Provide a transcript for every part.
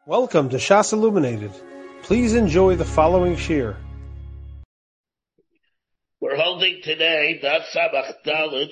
Welcome to Shas Illuminated. Please enjoy the following shir. We're holding today Daf Samach Daled,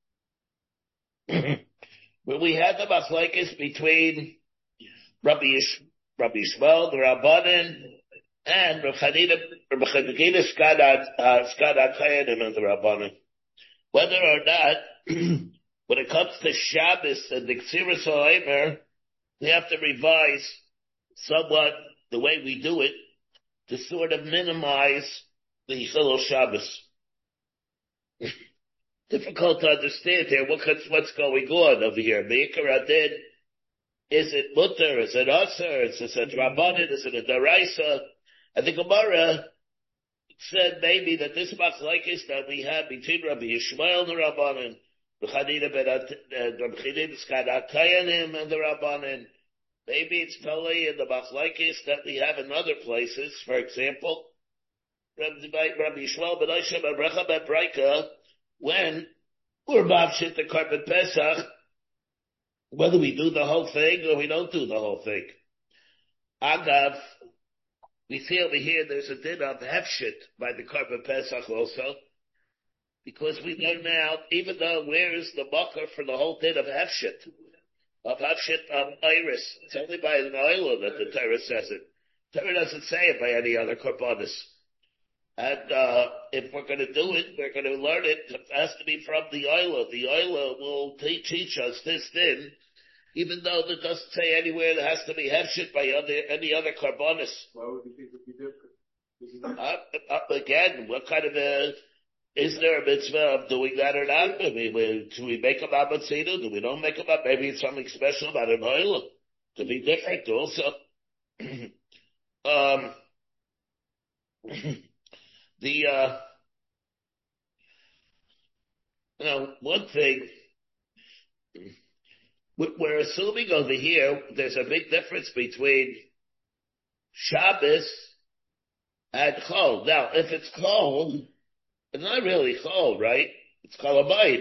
where we had the machlokes between Rabbi Yishmael, the Rabbanan, and Rabbi Chanina Skadat Chayanim and the Rabbanan. Whether or not, when it comes to Shabbos and the Ksiras HaOmer, we have to revise somewhat the way we do it to sort of minimize the Chilul Shabbos. Difficult to understand here what's going on over here. Me'ikar Adin, is it mutter? Is it aser? Is it rabbanan? Is it a daraisa? And the Gemara said maybe that this machlokes that we have between Rabbi Yishmael and the Rabbanan, Rabbi Chanina Skadat Chayanim and the Rabbanan, maybe it's totally in the machlokes that we have in other places. For example, Rabbi Yishmael ben Osham and Brecha ben Braika, when we're mavshit the carpet Pesach, whether we do the whole thing or we don't do the whole thing. Agav, we see over here there's a din of hefshit by the carpet Pesach also, because we learn now, even though where is the makar for the whole din of hefshit of iris? It's only by an oil that the Torah says it. The Torah doesn't say it by any other korbanos. And if we're going to do it, we're going to learn it. It has to be from the oila. The oila will teach us this din, even though it doesn't say anywhere there has to be hefshit by any other korbanos. Why would you think it would be different? Again, what kind of is there a mitzvah of doing that or not? I mean, do we make a matzino? Do we don't make a matzino? Maybe it's something special about an oila to be different also. One thing, we're assuming over here there's a big difference between Shabbos and Chol. Now, if it's Chol, it's not really Chol, right? It's Cholamayid.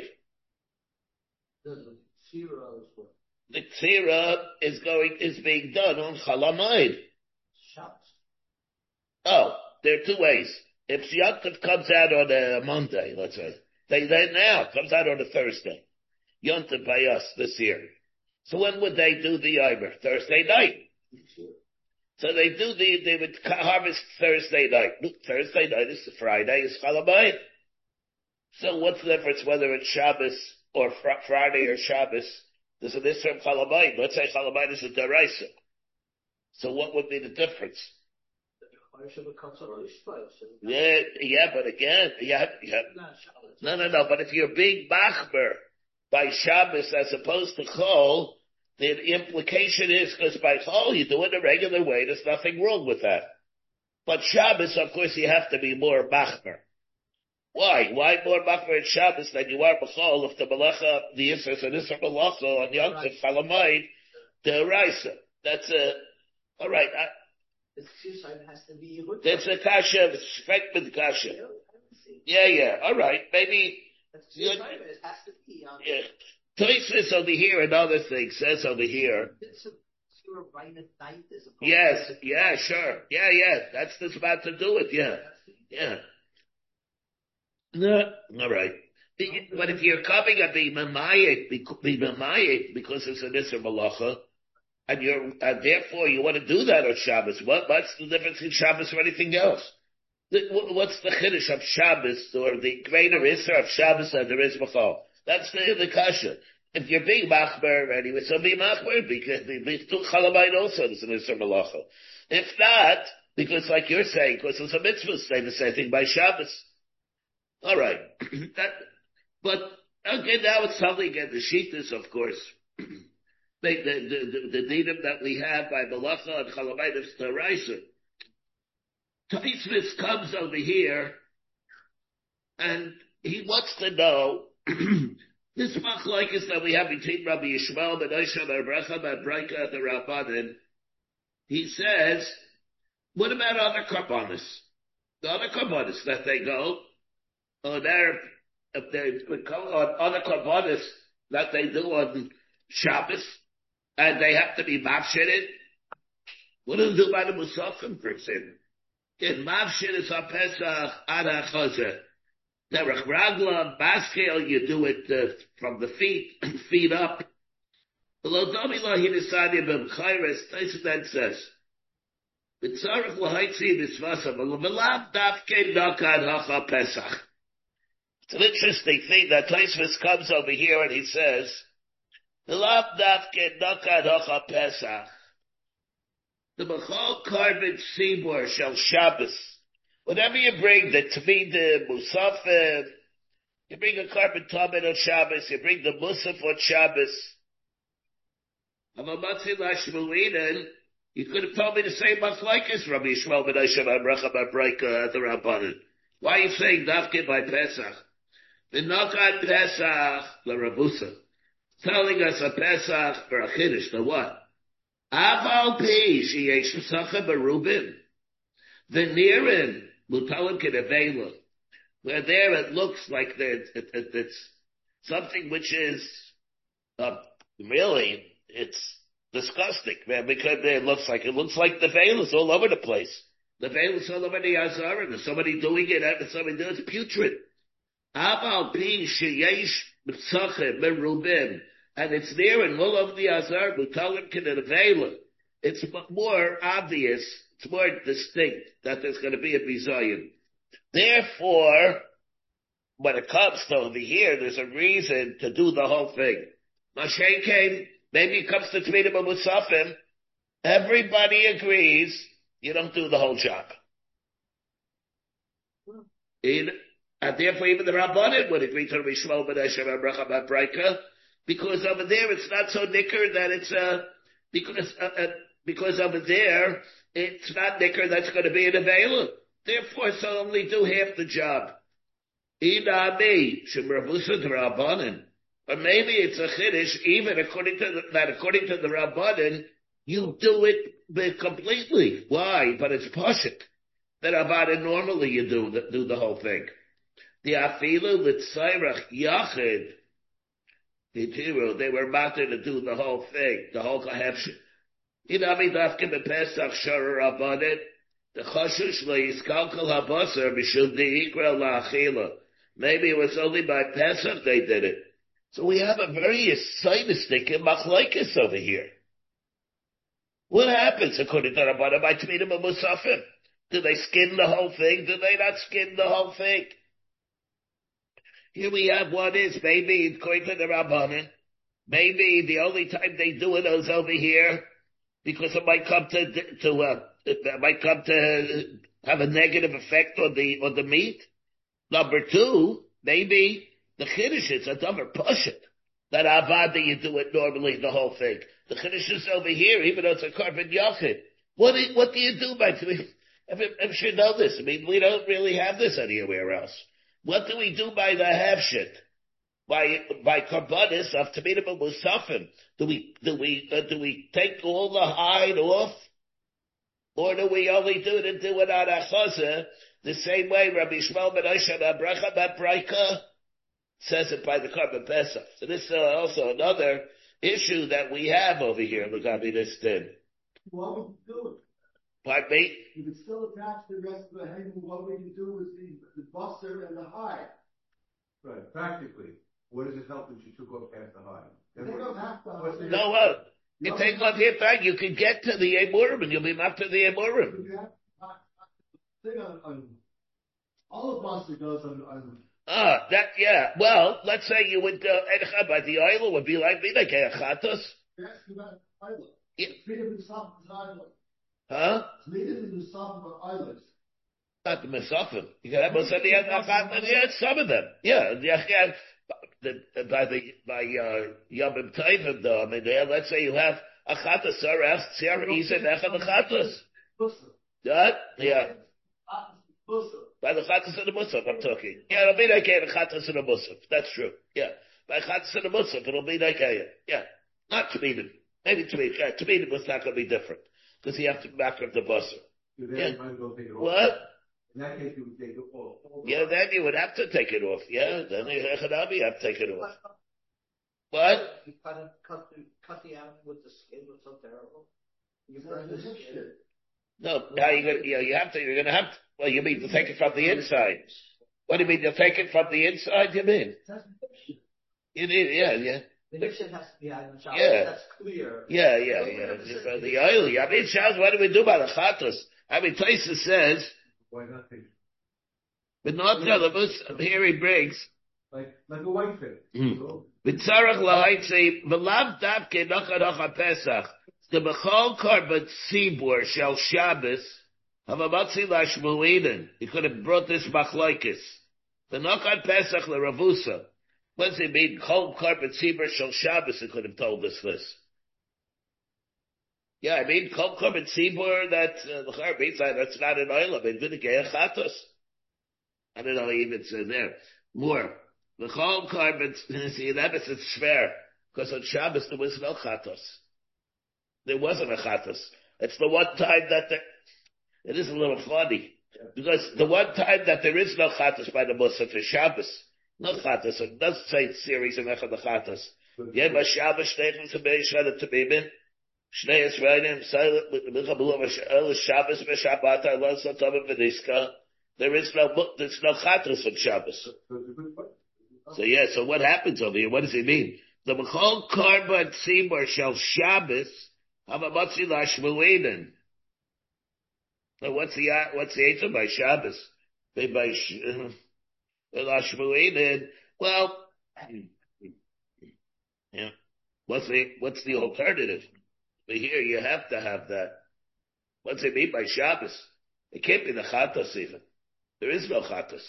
The Tzira is being done on Cholamayid. Shabbos. Oh, there are two ways. If Yontif comes out on a Monday, let's say, they now comes out on a Thursday. Yontif by us this year. So when would they do the Eimer? Thursday night. So they would harvest Thursday night. Thursday night is Friday, is Chalamayid. So what's the difference whether it's Shabbos or Friday or Shabbos? There's an Isra Chalamayid. Let's say Chalamayid is a Daraisa. So what would be the difference? Yeah, but again, no. But if you're being machmer by Shabbos as opposed to Chol, the implication is because by Chol you do it a regular way. There's nothing wrong with that. But Shabbos, of course, you have to be more machmer. Why? Why more machmer in Shabbos than you are b'Chol if the malacha, the Yisra, and Yisra malacha on Yom Tov Chalamayid, the Raisa? That's all right. That's a kasha, it's kasha. Yeah, all right, maybe. Tosfos over here, another thing, says over here. Yes, yeah, sure. Yeah, that's this about to do it, yeah. No, all right. But if you're coming at the Mamayit, because it's an Isser Malacha, and therefore you want to do that on Shabbos. What's the difference in Shabbos or anything else? What's the chiddush of Shabbos or the greater Isra of Shabbos that there is before? That's the kasha. If you're being machmer anyway, so be machmer because the Chalamayid also is an Isra Malacha. If not, because like you're saying, because it's a mitzvah, say the same thing by Shabbos. All right, but okay, now it's something again. The shittas, of course. The dinim that we have by Malacha and Chalamayid is Taraisa. Tosfos comes over here, and he wants to know this machlokes that we have between Rabbi Yishmael ben Osham and Brecha ben Braika and the Rabbanan. He says, what about other korbanos? The other korbanos that they go on on other korbanos that they do on Shabbos, and they have to be mafsheded. What do they do by the Musafim person? In Mavshin is a Pesach Ada Chazer. Derech Ragla, Baskel, you do it from the feet up. Below Domila, he decided Bim Chayres, Tyson then says, B'tzarech l'haitzi b'svasa, v'lav davke nakad hacha Pesach. It's an interesting thing that Tosfos comes over here and he says, v'lav davke nakad hacha Pesach. The Bechol Karben Tzibur Shel Shabbos. Whenever you bring the Tmidim, Musafim, you bring a Karben Tamid on Shabbos, you bring the Musaf on Shabbos. Amamatzi Lashmulinen, you could have told me the same machlokes, Rabbi Yishmael ben Aisha Bracha Babraika at the Rabbanan. Why are you saying Dafke by Pesach? The Nakat Pesach, the Rabusa. Telling us a Pesach for a Kiddush, the what? Aval Pi, Sheyesh Pesachah Berubim. The Nirin, Mutalim Kedavela. Where there it looks like it's something which is, really, it's disgusting, man, because it looks like the veil is all over the place. The veil is all over the Azar, and there's somebody doing it, and somebody doing it, putrid. Aval Pi, Sheyesh Pesachah Berubim. And it's there in all of the Azar, Mutalim Kedavela. It's more obvious, it's more distinct that there's going to be a bizayon. Therefore, when it comes to over here, there's a reason to do the whole thing. Moshe came, maybe it comes to Tmidim and Musafim, everybody agrees, you don't do the whole job. And therefore even the Rabbanim would agree to Rabbi Yishmael ben Aisha Bracha Babraika, because over there it's not so nicker that it's because over there it's not nicker that's going to be an available. Therefore, so only do half the job. Or maybe it's a chiddush, even according to the Rabbanan, you do it completely. Why? But it's pashut. That Rabbanan normally you do the whole thing. The afilu l'tzayrach yachid. They were matter to do the whole thing, the whole kahefshin. Inami dafke bepesach shara Rabbanan. The chashush le'iskalkal habasar mishum de'ikra la'achila. Maybe it was only by Pesach they did it. So we have a very scientistic machlokes over here. What happens according to Rabbanan by Tmidim and Musafim? Do they skin the whole thing? Do they not skin the whole thing? Here we have one is maybe according to the Rabbanan, maybe the only time they do it is over here because it might come to have a negative effect on the meat. Number two, maybe the chiddush is a dumber pushit. That avada you do it normally the whole thing. The chiddush is over here, even though it's a carbon yachid. What do you do by? I should know this. I mean, we don't really have this anywhere else. What do we do by the hefshit? By karbanis of Tmidim and Musafim? Do we take all the hide off? Or do we only do it on Achazah, the same way Rabbi Yishmael ben Aisha Bracha Babraika says it by the Karban Pesach. So this is also another issue that we have over here, Lugabi this thing. What would you do? Pardon me? You could still attach the rest of the hanging. What we can do is the buster and the hide. Right, practically. What does it help that you took off half the hide? They don't have to. No, you take off here back, you can get to the Emurim and you'll be after the Emurim. Thing on all of buster goes on. Yeah. Well, let's say you would by the oil would be like Chatos. Yes, about island. Yeah. Freedom is something island. Huh? Freedom is something but islands. Not the Mesafim. You can have some of them. Yeah. By Yom Tovim though. I mean, let's say you have a Chatos or Tzara Isa Echad Chatos. Yeah. By the Chatas and the Musaf, I'm talking. Yeah, it'll be like the Chatas and the Musaf. That's true. Yeah. By Chatas and the Musaf, it'll be like yeah. Not Tmidim. Maybe Tmidim. Yeah, Tmidim was not going to be different. Because you have to back up the Musaf. Yeah. What? In that case, you would take it off. Yeah, then you would have to take it off. Yeah, then you have to take it off. What? You cut the animal with the skin, what's so terrible? You burn the skin. No, now you're gonna have to, well, you mean to take it from the inside. What do you mean, you'll take it from the inside, you mean? You need, yeah. The Nixon has to be out in the shower. Yeah. That's clear. Yeah. So the oily. I mean, Shaz, what do we do about the chatos? I mean, Taisa says, Why not take it? but not here he brings, Like a white fish. V'tzarech lahaitzi, v'lav davke nocha Pesach, the bechol korban tzibur shel Shabbos, havamatzi lashmuinen. He could have brought this machlokes. The nocha Pesach leRavusa. What does it mean? Chol korban tzibur shel Shabbos, he could have told us this. Yeah, I mean, chol korban tzibur, that, means that's not an oil. I mean, v'negei chatos. I don't know if it's there. More. The whole carbon, see, that is it's fair. Because on Shabbos there was no chatos. There wasn't a chatos. It's the one time that it is a little funny. Because the one time that there is no chatos by the Musaf is Shabbos. No chatos. It doesn't say it's series in Echad the chatos. Yeah, but Shabbos, Shteichim Tzabei, Shad Tabibin, Shnei Yisraelim, Silent, Milchabulu, Shabbos, Meshabbat, Allah, Sotovim, Veniska. There's no chatos on Shabbos. So what happens over here? What does it mean? The B'chol Korban Tzibur Shel Shabbos Havamatzi Lashmuinen. Now what's the answer by Shabbos? By Lashmuinen. Well, yeah. What's the alternative? But here you have to have that. What's it mean by Shabbos? It can't be the chatos even. There is no chatos.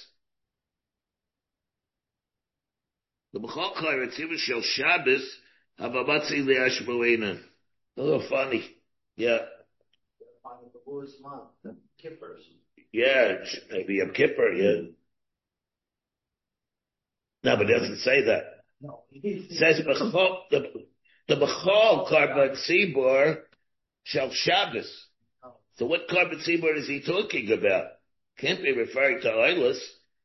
The B'chol Korban Tzibur Shel Shabbos Havamatzi Lashmuinen. A little funny. Yeah. The worst month, the Kippurs. Yeah, maybe Yom Kippur, yeah. No, but it doesn't say that. No. It says the B'chol Korban Tzibur Shel Shabbos. So what Korban Tzibur is he talking about? Can't be referring to oilers.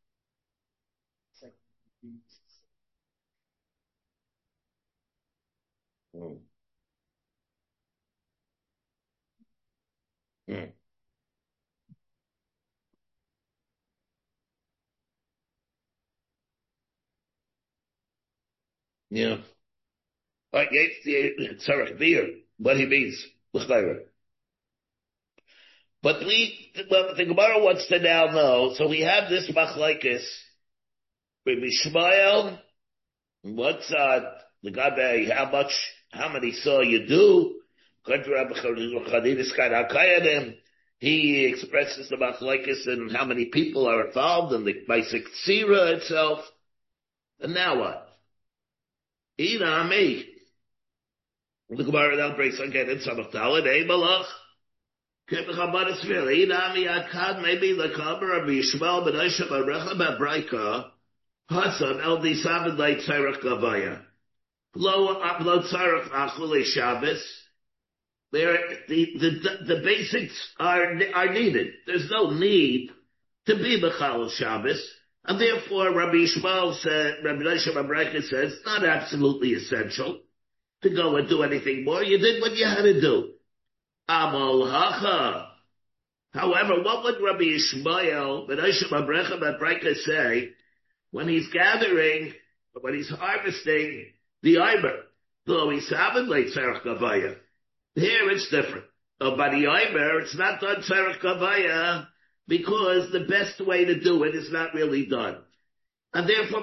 Yeah. Right, Tzarech beer. What he means. But the Gemara wants to now know, so we have this machlokes, Rabbi Shmuel, what's the Gabe, how many saw you do? He expresses the machlokes and how many people are involved in the basic tzira itself. And now what? Inami. The Gemara now breaks again in Samach Daled, Malach. Inami Adkad, maybe the Kaber of Yishmael ben Aisha ben Recha ben Braika, Hasan el Disavid like Tzarech Gavaya. Lo Tzarech Achule Shabbos. The basics are needed. There's no need to be Bechal Shabbos. And therefore, Rabbi Yishmael said, Rabbi Aisha ben Braika says, it's not absolutely essential to go and do anything more. You did what you had to do. Amal Hacha. However, what would Rabbi Yishmael ben Aisha ben Braika say when he's gathering, when he's harvesting the Iber? Though he's having late Tzarech Gavaya. Here it's different. By the Iber, it's not done Tzarech Gavaya because the best way to do it is not really done. And therefore,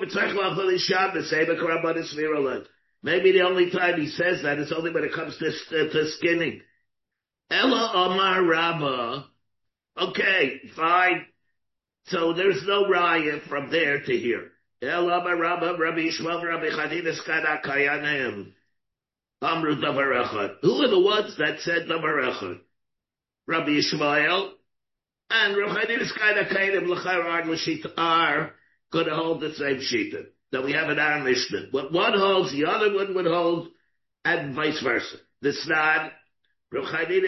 maybe the only time he says that is only when it comes to skinning. Ella Omar Rabba. Okay, fine. So there's no raya from there to here. Ella Omar Rabba, Rabbi Yishmael, Rabbi Chanina Skada Kayanim. Amru Davar Echad. Who are the ones that said Davar Echad? Rabbi Yishmael and Rabbi Chanina Skada Kayanim L'chayr are going to hold the same shita that we have in our Mishnah. What one holds, the other one would hold, and vice versa. The Snad. You do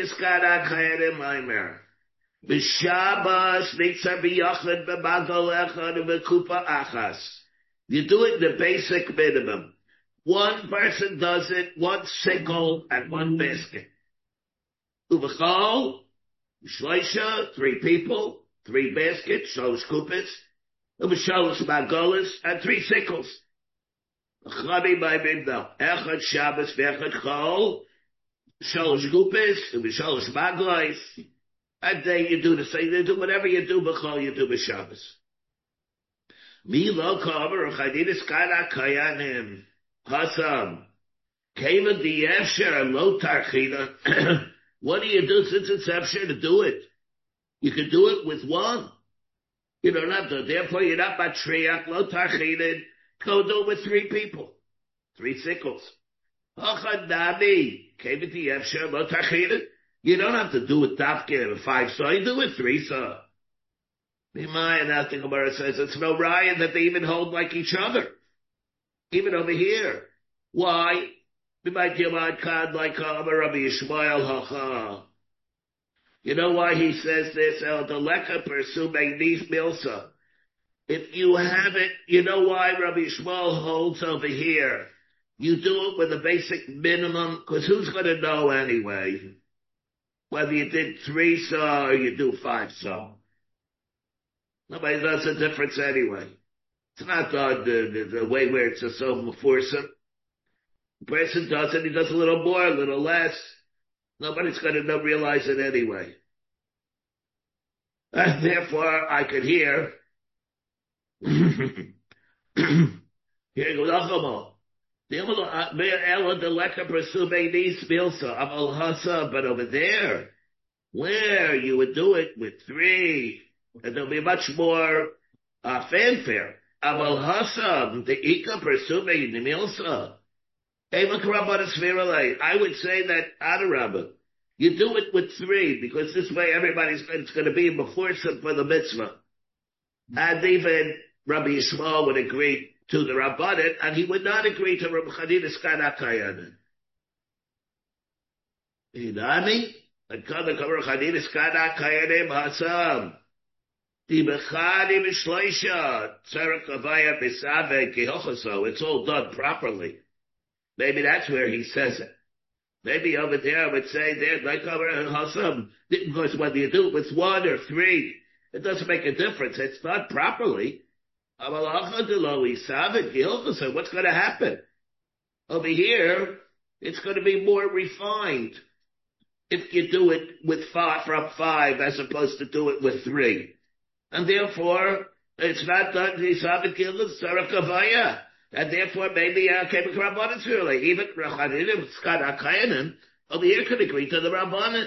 it the basic minimum. One person does it, one sickle and one basket. Uvachol, Shloisha, 3 people, 3 baskets, shalosh kupis, shalosh magolas, and 3 sickles. Chami by Mibna, Echad Shabbos, Vechad Chol, shalosh kupis, shalosh magolas, and then you do the same, you do whatever you do, b'chol, you do b'Shabbos. Mi lo kamer, uchadidis kana kayanim, Hasam, Keva di Efsher, lo tarchina. What do you do since it's Efsher to do it? You can do it with 1. You don't have to, therefore you're not matriach, lo tarchina, go do it with 3 people. 3 sickles. Achad nami, Keva di Efsher, lo tarchina. You don't have to do it dafke 5 saw, you do it 3 saw. And now the Gemara says it's no riot that they even hold like each other. Even over here. Why? You know why he says this? If you have it, you know why Rabbi Yishmael holds over here. You do it with a basic minimum, because who's going to know anyway? Whether you did 3 saw or you do 5 saw. Nobody knows the difference anyway. It's not the way where it's just so mafursim. The person does it, he does a little more, a little less. Nobody's going to realize it anyway. And therefore, I could hear, here goes Achamo. But over there, where you would do it with 3, and there'll be much more fanfare. Aval Hasam, the Ika Persumei Nimilsa. I would say that Adarabba, you do it with 3, because this way it's going to be before some for the mitzvah. And even Rabbi Yishmael would agree to the Rabbanan, and he would not agree to Rabbi Chanina's Kana Kayanin. Inami, and Kana Rabbi Chanina's Kana Kayanim Hasam. It's all done properly. Maybe that's where he says it. Maybe over there I would say there, like Hasam, because whether you do it with 1 or 3, it doesn't make a difference. It's done properly. What's going to happen? Over here, it's going to be more refined if you do it with 5 from 5 as opposed to do it with 3. And therefore, it's not done to Yisabit Gildas, Sarah Kavaya. And therefore, maybe Kevin Rabbanan really. Even Rachanim, Scott Akayanim, over here could agree to the Rabbanan.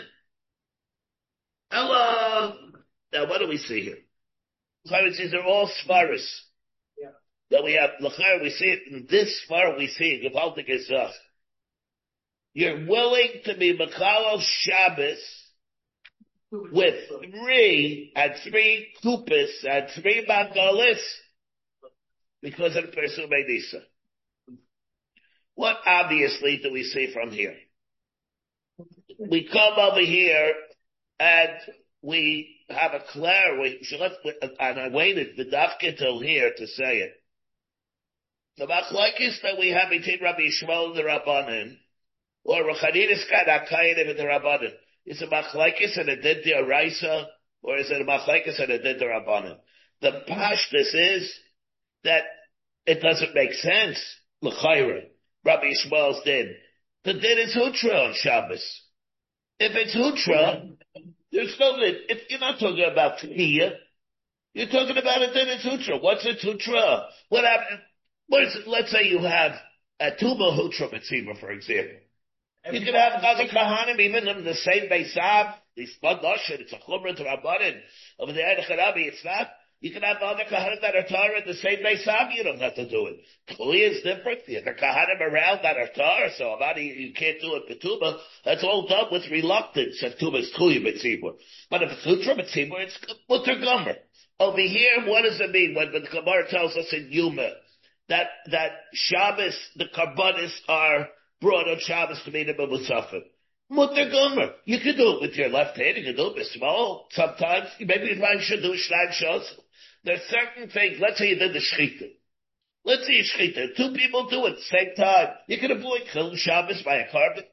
Hello! Now, what do we see here? These are all Svaras. Yeah. That we have, we see it in this Svar, we see it, Gevaldik Ezach. You're willing to be Mechalal Shabbos with 3 and 3 kupas and 3 magalis because of the person Nisa. What obviously do we see from here? We come over here and we have a clear, and I waited the dafke till here to say it. The machlokes that we have between Rabbi Yishmael and the Rabbanan, or Rechadinus Kadakayin and the Rabbanan, is it machlokes and a din d'oraisa, or is it a machlokes and a din d'Rabbanan? The pashtus is that it doesn't make sense. L'chayra, Rabbi Yishmael's din. The din is hutra on Shabbos. If it's hutra, there's no din. If you're not talking about tniya, you're talking about a din. It's hutra. What's a hutra? What happened? What is it? Let's say you have a tuma hutra mitzvah, for example. You can have other kahanim, even in the same beisab. It's not noshin. It's a chumrah to rabbanin. Over the Charabi, it's not. You can have other kahanim that are tar in the same beisab. You don't have to do it. Tuli is different. The kahanim around that are tar, so you can't do it betuma. That's all done with reluctance. If tuma is tuli mitzvah, but if it's hutra mitzvah, it's mutter gomer. Over here, what does it mean when the Gemara tells us in Yuma that Shabbos, the karbanis are brought on Shabbos to meet a Musafir? Mutter gomer. You can do it with your left hand. You can do it with small. Sometimes, maybe you should do shnayim shos. There are certain things. Let's say you did the shchita. Let's say you shchita. 2 people do it at the same time. You can avoid chilul Shabbos by a carbon.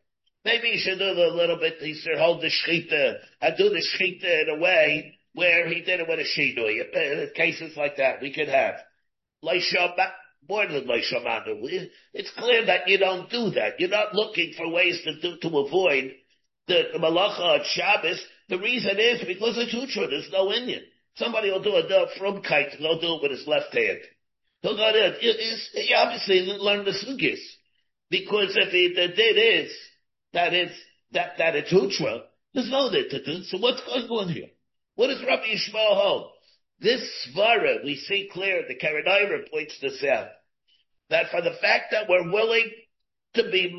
Maybe you should do a little bit, he should hold the shechita, and do the shechita in a way where he did it with a shinui. Cases like that we could have. More than Leishamanu. It's clear that you don't do that. You're not looking for ways to avoid the malacha on Shabbos. The reason is because it's utra. There's no Indian. Somebody will do a frumkeit, he'll do it with his left hand. He'll go there. He obviously didn't learn the sugis. Because if the din is that it's utra, there's no din to do. So what's going on here? What does Rabbi Yishmael hold? This svara, we see clear, the Karanayra points this out, that for the fact that we're willing to be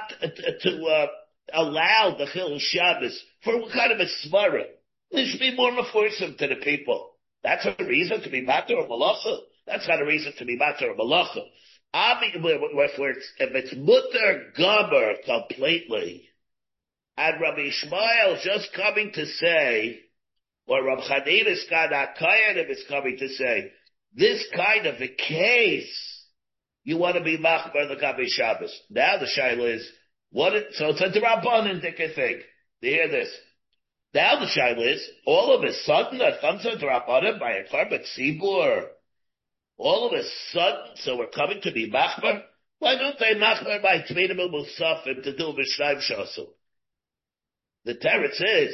allow the Chil Shabbos, for what kind of a svara? There should be more enforcement to the people. That's a reason to be matter of malacha. That's not a reason to be matter of malacha. If it's mutter gomer completely, and Rabbi Yishmael just coming to say, or Rav Chanina Skadakayanim is coming to say, this kind of a case, you want to be machbar the Gabi Shabbos. Now the shaila is, so it's a D'Rabbanan thing. Do you hear this? Now the shaila is, all of a sudden, that comes a D'Rabbanan by a Karbat Tzibur. All of a sudden, so we're coming to be machbar? Why don't they machbar by Tvidim Musafim to do B'Shnayim Shasu? The teretz is,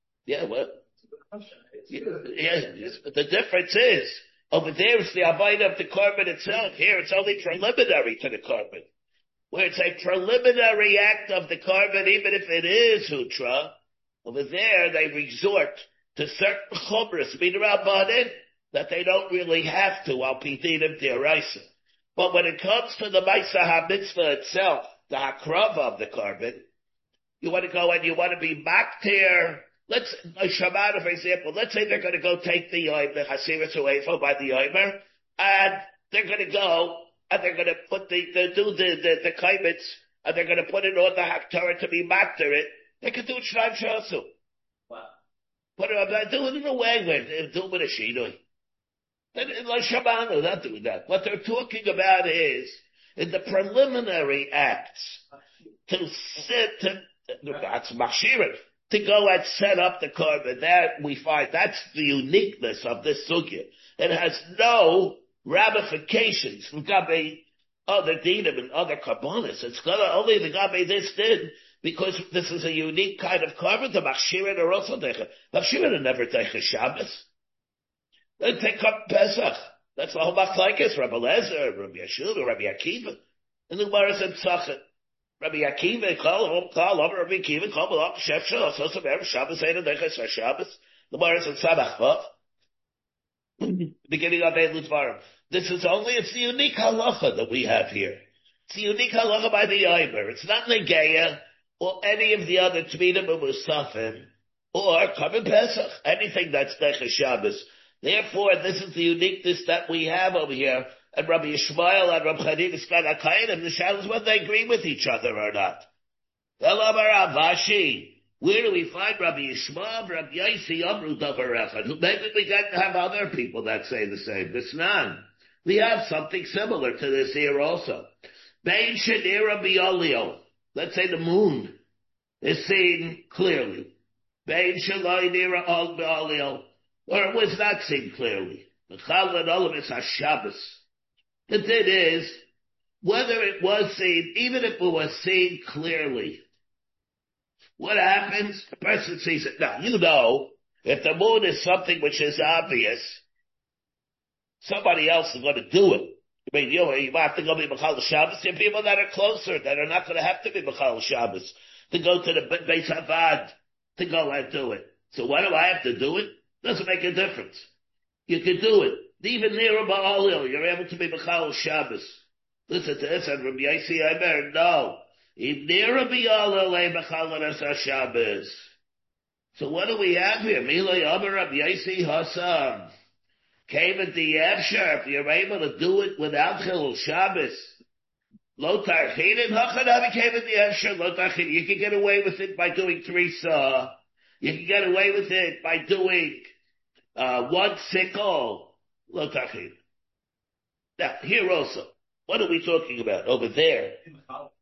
the difference is, over there it's the avodah of the korban itself. Here it's only preliminary to the korban. Where it's a preliminary act of the korban, even if it is hutra, over there they resort to certain chumras, midrabanan, that they don't really have to, al pidinim d'oraisa. But when it comes to the Maisa HaMitzvah itself, the hakrava of the korban, you want to go and you want to be maktir. Let's, Shabbat, for example, let's say they're going to go take the Hasiras Uefa by the Yomer, and they're going to go, and they're going to put the kaimits, and they're going to put it on the Haktorah to be maktir it. They can do it Shnayim Shasu. Wow. Put it on, do it in a way where, do it with a Shinui. Like Shabbat, not doing that. What they're talking about is, in the preliminary acts, that's Machshirin, to go and set up the korban. That we find, that's the uniqueness of this sugya. It has no ramifications from Gabe other dinim and other karbonis. It's gonna only the Gabe this did, because this is a unique kind of korban. The Machshirin are also decha. Machshirin are never decha Shabbos. They take up Pesach. That's the whole machlekes. Rabbi Lezer, Rabbi Yeshua, Rabbi Akiva. And the Gemara said Tzachit. Rabbi Akiva, call over Rabbi Akiva, call up Shefsha, so some Erev Shabbos, Eidah Deches Shabbos. The Gemara said Sabach Vav. Beginning of Eilut Varim. It's the unique halacha that we have here. It's the unique halacha by the Yomer. It's not Negeya, or any of the other Tvidim and Musafim, or Karban Pesach, anything that's Deches Shabbos. Therefore, this is the uniqueness that we have over here. And Rabbi Yishmael and Rabbi Chanina Skadakayanim, the shadows whether they agree with each other or not. Where do we find Rabbi Yishmael, Rabbi Yaisi, Amru Davarechad? Maybe we got to have other people that say the same. Bisnan. We have something similar to this here also. Bein Shadira Biolio. Let's say the moon is seen clearly. Bein Shalai Nira Al Biolio. Or it was not seen clearly. The Chalad Olam is HaShabbos. The thing is, whether it was seen, even if it was seen clearly, what happens? The person sees it. Now, if the moon is something which is obvious, somebody else is going to do it. I mean, you have to go be B'chal Shabbos. There are people that are closer, that are not going to have to be B'chal Shabbos, to go to the Beis Havad, to go and do it. So why do I have to do it? Doesn't make a difference. You can do it. Even near Ba'alil, you're able to be B'chal Shabbos. Listen to this, and Rabbi Yaisi Aimer, no. If near Ba'alil, B'chal Shabbos. So what do we have here? Milay Amar Rabbi Yaisi Hassam. Came at the Efshar, if you're able to do it without Chilul Shabbos. Lo Tarchinin, Hachanavi came at the Efshar, Lo Tarchinin. You can get away with it by doing 3 saw. You can get away with it by doing 1 sickle. Lo Tarchinin. Now, here also, what are we talking about over there?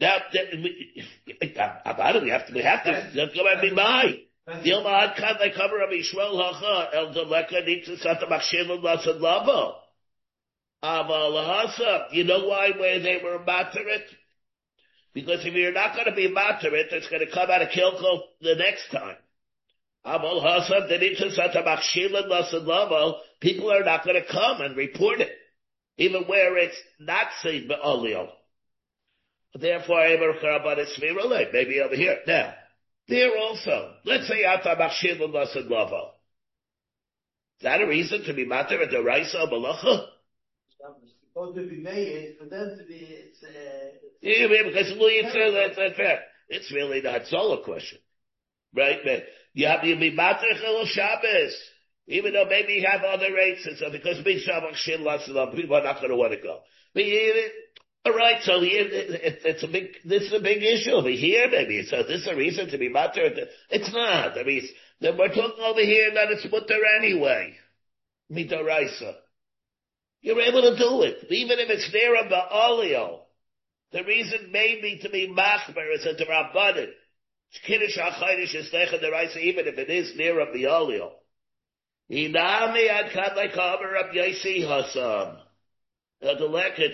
Now, about it, we have to, go and be by. Dilma had kan they cover Rabbi Yishmael Hacha, El Deleka Nitzat Machshel Lasad Lavo. Aval Hasa, you know where they were materit? Because if you're not going to be materit, it's going to come out of Kilko the next time. Aval Hasa, the Nitzat Machshel Lasad Lavo, people are not going to come and report it, even where it's not seen Be'olio. Therefore, maybe over here. Now, there also, let's say Ata Machshir L'Lasad Lavo. Is that a reason to be matter at the Raisa Malacha? It's supposed to be made for them to be, Yeah, because that's not fair. It's really not solo question. Right? You be matter Chil Shabbos. Even though maybe you have other rates and stuff, because big Shabbat Machshir L'Lasad Lavo, people are not going to want to go. But alright, so here, this is a big issue over here, maybe. So this is a reason to be matter. It's not. I mean, we're talking over here that it's mutter anyway. Mitoraisa. You're able to do it. Even if it's near a Ba'alio. The reason maybe to be machmer is a Rabbanan. Kiddush HaChayish is Necha Deraisa, even if it is near a Ba'alio. Inami ad kadlai kamer Rab Yosi Hasam. Maybe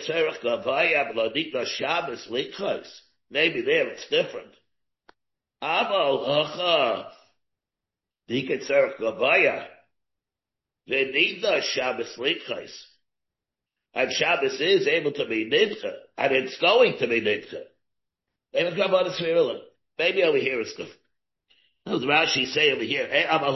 there it's different. And Shabbos is able to be nidcha, and it's going to be nidcha. Maybe over here it's different. What does Rashi say over here?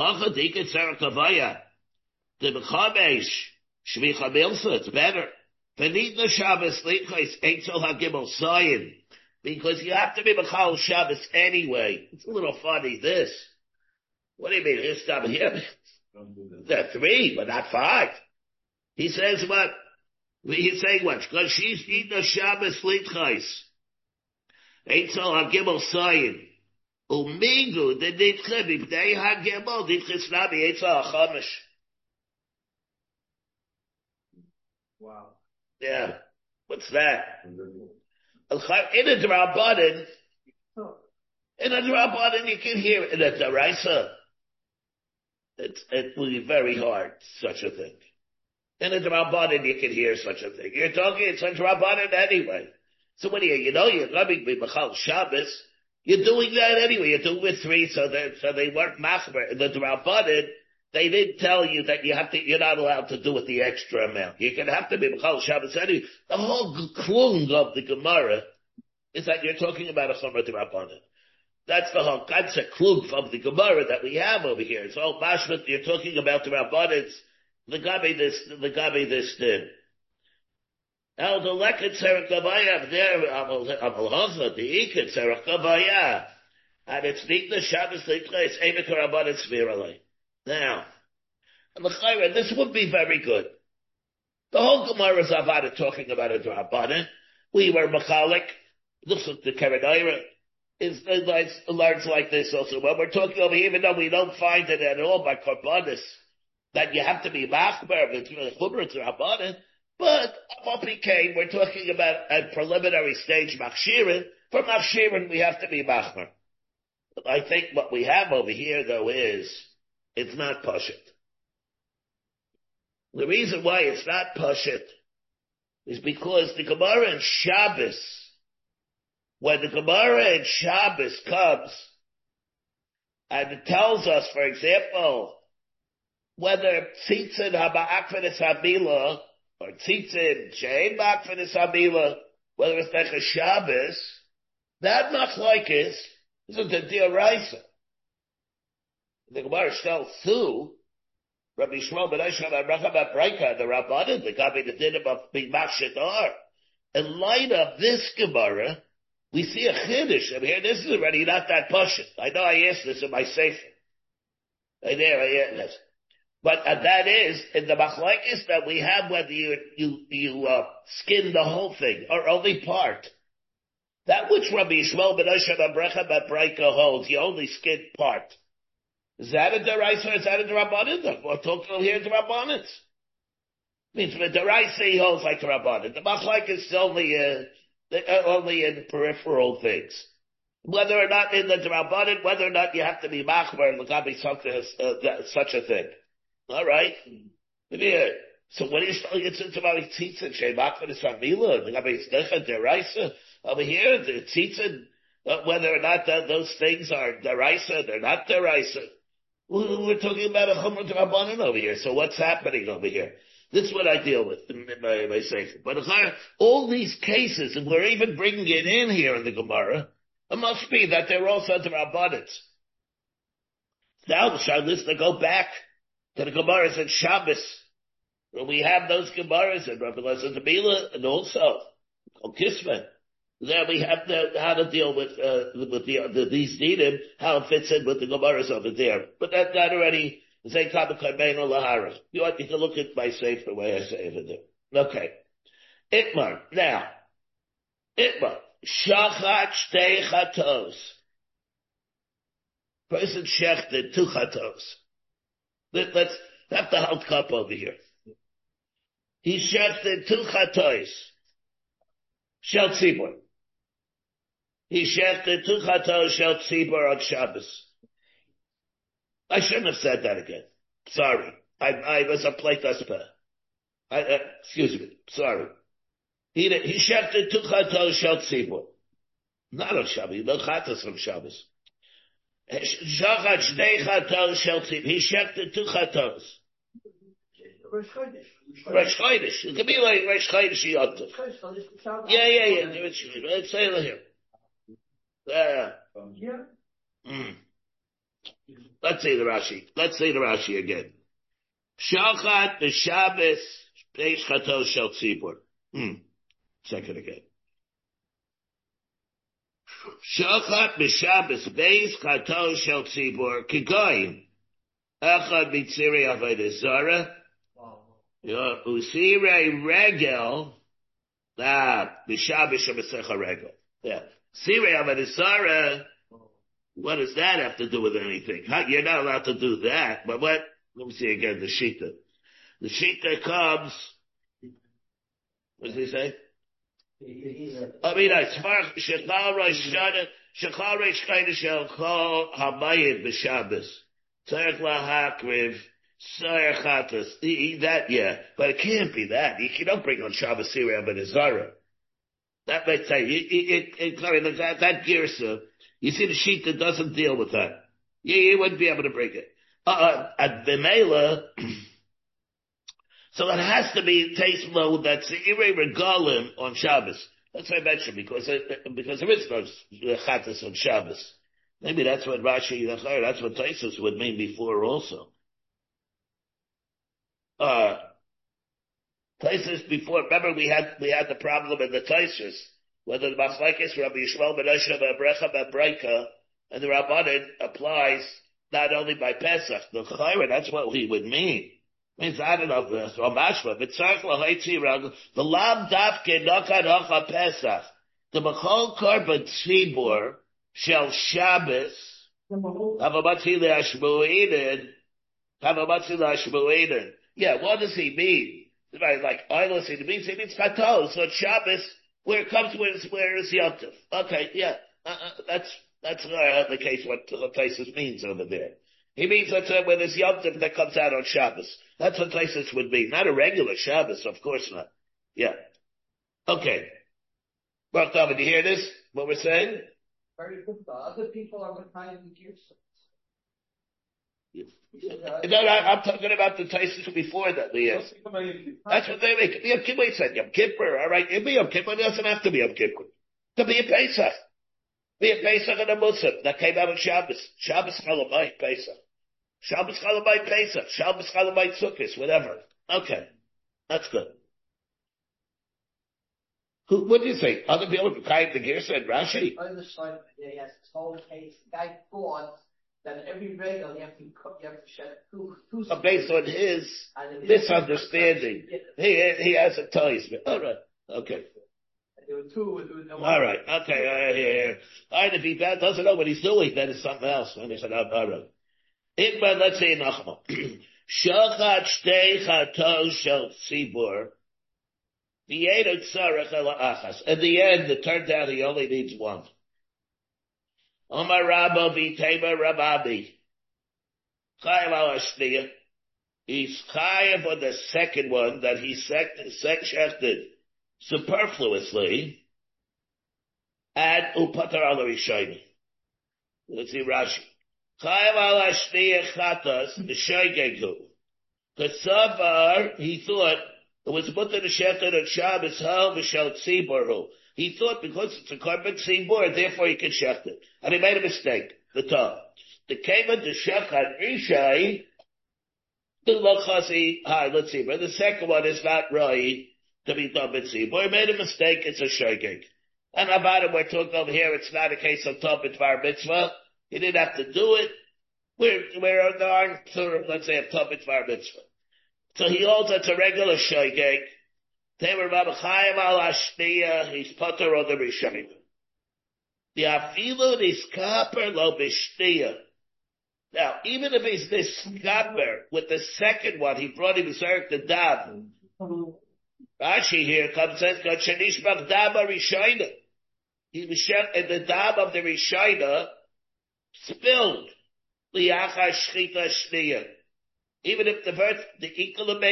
It's better. V'nidna Shabbos lichais eitzel hagimel sayin, because you have to be b'chal Shabbos anyway. It's a little funny, this. What do you mean? Here's stop here. There are 3, but not 5. He says what? He's saying what? Because she's nidna Shabbos lichais eitzel hagimel sayin. Umingu the nidcha b'bnei hagimel nidchis nabi eitzel hachamish. wow. Yeah. What's that? In a Drabanan, you can hear it. In a Daraisa, it will be very hard, such a thing. In a Drabanan, you can hear such a thing. You're talking, it's a Drabanan anyway. So when you're coming with Machal Shabbos, you're doing that anyway. You're doing with 3, so they weren't machmer. In the Drabanan, they didn't tell you that you're not allowed to do it the extra amount. You can have to be Mechal Shabbos anyway. The whole klung of the Gemara is that you're talking about a Chomer D'Rabbanan. That's the whole concept klung of the Gemara that we have over here. It's all mashmat, you're talking about the Rabbanans, the Gabi this thing. Now the Leket Serach Gavaya, there, Amal Hoza, the Iket Serach Gavaya, and it's Nidna Shabbos Lichais, Emek Rabbanan Sviralei. Now, this would be very good. The whole Gemara Zavada talking about a Drabanan. We were Machalik. Looks like the Karanayra learns like this also. When we're talking over here, even though we don't find it at all by Karbanis, that you have to be Machbar, it's Chumra Drabanan. But what became, we're talking about a preliminary stage Machshirin. For Machshirin, we have to be Machbar. But I think what we have over here, though, is it's not Pashit. The reason why it's not Pashit is because the Gemara in Shabbos, when the Gemara in Shabbos comes, and it tells us, for example, whether Tzitzin Haba'akvenis Habila, or Tzitzin Shein Ba'akvenis Habila, whether it's Necha Shabbos, that Machlokes is a D'Oraisa. The Gemara tells through Rabbi Yishmael ben Aisham and Rachabat Breika, the Rabbanan, the Gabi the din of being Machshadar. In light of this Gemara, we see a Chiddush. I mean, this is already not that Pashut. I know I asked this in my Sefer. I asked. But that is, in the Machlokes that we have, whether you skin the whole thing, or only part. That which Rabbi Yishmael ben Aisham and Rachabat Breika holds, you only skin part. Is that a deraisa or is that a derabanan? We're talking here derabanans. Means the deraisa he holds like derabanan. The machlokes is only only in peripheral things. Whether or not in the Drabanan, whether or not you have to be machmer and Lagabi something, such a thing. Alright? Yeah. So what is it's about tzitzin, Shei Machmer is Amila, Lagabi Snecha Deraisa, over here, the tzitzin, whether or not those things are deraisa, they're not deraisa. We're talking about a chumrah Drabanan over here, so what's happening over here? This is what I deal with in my sefer. But all these cases, and we're even bringing it in here in the Gemara, it must be that they're also Drabanans. Now, let's go back to the Gemaras in Shabbos, where we have those Gemaras in Rabbi Elazar Mila, and also Kisman. There we have how to deal with these dinim, how it fits in with the Gemaras over there. But that already is a topic of Karbeinu Lahara. You can look at my safe the way I say it there. Okay. Itmar. Now. Itmar. Shachat shtei chatos. Person shechted 2 chatos. Let's have the hot cup over here. He shechted 2 chatos. Shel tzibur. He shechted 2 chatos shel tzibur on Shabbos. I shouldn't have said that again. Sorry. I was a plate aspa. Excuse me. Sorry. He shechted 2 chatos shel tzibur. Not on Shabbos. No chatos on Shabbos. Shachat shnei chatos shel tzibur. He shechted 2 chatos. Rosh Chodesh. It could be like Rosh Chodesh Yontif. Yeah. Let's say it here. Let's say the Rashi again. Shachat b'Shabbos b'Eish Chatos Shel Tzibur. Second again. Shachat b'Shabbos b'Eish Chatos Shel Tzibur Kigoyim Echad Mitziri Avodah Zarah Usirei Regel b'Shabbos Shemesecha Regel. Yeah. Sirei Avodah Zarah. What does that have to do with anything? You're not allowed to do that. But what? Let me see again, the Shita. The Shita comes, what does he say? I mean, Shechal Rosh Chodesh Shel Kol Hamayid B'Shabbos. Tzarech Lahakriv, Tzarech Chatos. That, yeah. But it can't be that. You don't bring on Shabbos Sirei Avodah Zarah. That might say, that Girsa, you see the sheet that doesn't deal with that. You wouldn't be able to bring it. At Bimela, so it has to be taste low that's Irei Regalim on Shabbos. That's what I mentioned, because there is no Chatas on Shabbos. Maybe that's what Rashi, that's what Taisus would mean before also. Taisus before, remember we had the problem in the Taisus, whether the Machlekes Rabbi Yishmael ben Asher Brecha ben Breika, and the Rabbanan applies not only by Pesach, the Chayra, that's what we would mean. Means I don't know this or Mashma, but the Lam Dafke Nakan Hacha Pesach, the Machol Korban Tzibur Shel Shabbos, Havamatzi Lashmu'inin. Yeah, what does he mean? Like honestly, it means Chatos on Shabbos, where it comes where it's Yontif. Okay, yeah, that's the case. What Taisus means over there. He means that when there's Yontif that comes out on Shabbos. That's what Taisus would mean. Not a regular Shabbos, of course not. Yeah. Okay. Well, Tom, did you hear this? What we're saying? Very good. The other people are behind the gears. No, I'm talking about the Taisus before that, Leah. That's what they make. Yom Kippur said Yom Kippur. All right, it be Yom Kippur. It doesn't have to be Yom Kippur. It could be a Pesach. Be a Pesach and a Musaf that came out on Shabbos. Shabbos Chalamai Pesach. Shabbos Chalamai Pesach. Shabbos Chalamai Sukkos. Whatever. Okay, that's good. What do you think? Other people behind the gear said Rashi. Other side, yes, this whole case. The guy thought that every regular you have to shed two based on his misunderstanding. He has a toys. All right. Okay. There were two. All right. Okay. All right. If he doesn't know what he's doing, then it's something else. And he said, all right. Let's say Nachma. Shachat shtei chatos shel tzibur. In the end, it turned out he only needs one. Omar Rabba v'tema Rababi. Chayav al Ashniya. He's chayav on the second one that he shechted superfluously, and upatar al Rishayna. Let's see Rashi. Chayav al Ashniya chatas b'shoygegu. Kasavar, he thought it was mutter to shechted on Shabbos hal v'shel tziborhu. He thought because it's a carbon tzibor, therefore he can shecht it. And he made a mistake. The top. The keva to shechat rishai. Let's see, but the second one is not right to be done with tzibor. He made a mistake. It's a shogeg. And about it, we're talking over here. It's not a case of top bar mitzvah. He didn't have to do it. We're on the arm, let's say, a top bar mitzvah. So he holds it's a regular shogeg. They were Rabbi Chaim al Ashniya, he's potter on the Rishayim. The afilu niskaper lo b'shniya. Now, even if he's niskaper with the second one, he brought him Zerek the dab. Rashi here comes and says, "Shenishbach dab Rishayna." He was and the dab of the Rishayna spilled liachar shchita shniya. Even if the verse, the equal of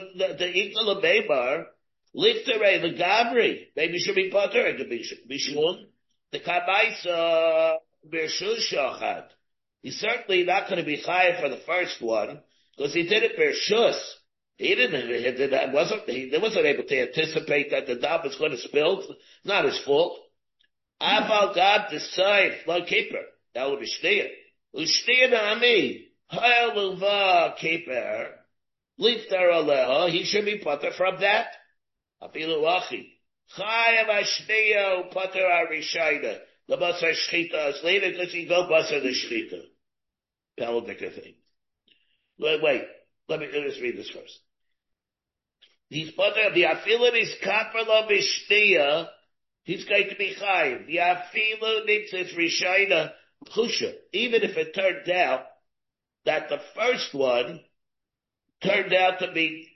Meibar, Lifterei the Gabri, maybe should be potter and Bishun. The Kamaisa Bershus Shachat. He's certainly not going to be high for the first one because he did it Bershus. He wasn't able to anticipate that the dab was going to spill. Not his fault. Aval Gab decide no keeper. That would be Shneir. Ushneir Nami Hayal Luva keeper. Lifter Aleha. He should be potter from that. Afilu Achi. Chayav Ashneya Upater Arishayna. The Basar Shchita is later because he go Basar the Shchita. Paladika thing. Wait. Let me just read this first. He's Pater, the Afilu is Kaperla Bishneya. He's going to be Chayav. The Afilu needs his Rishayna Chusha. Even if it turned out that the first one turned out to be,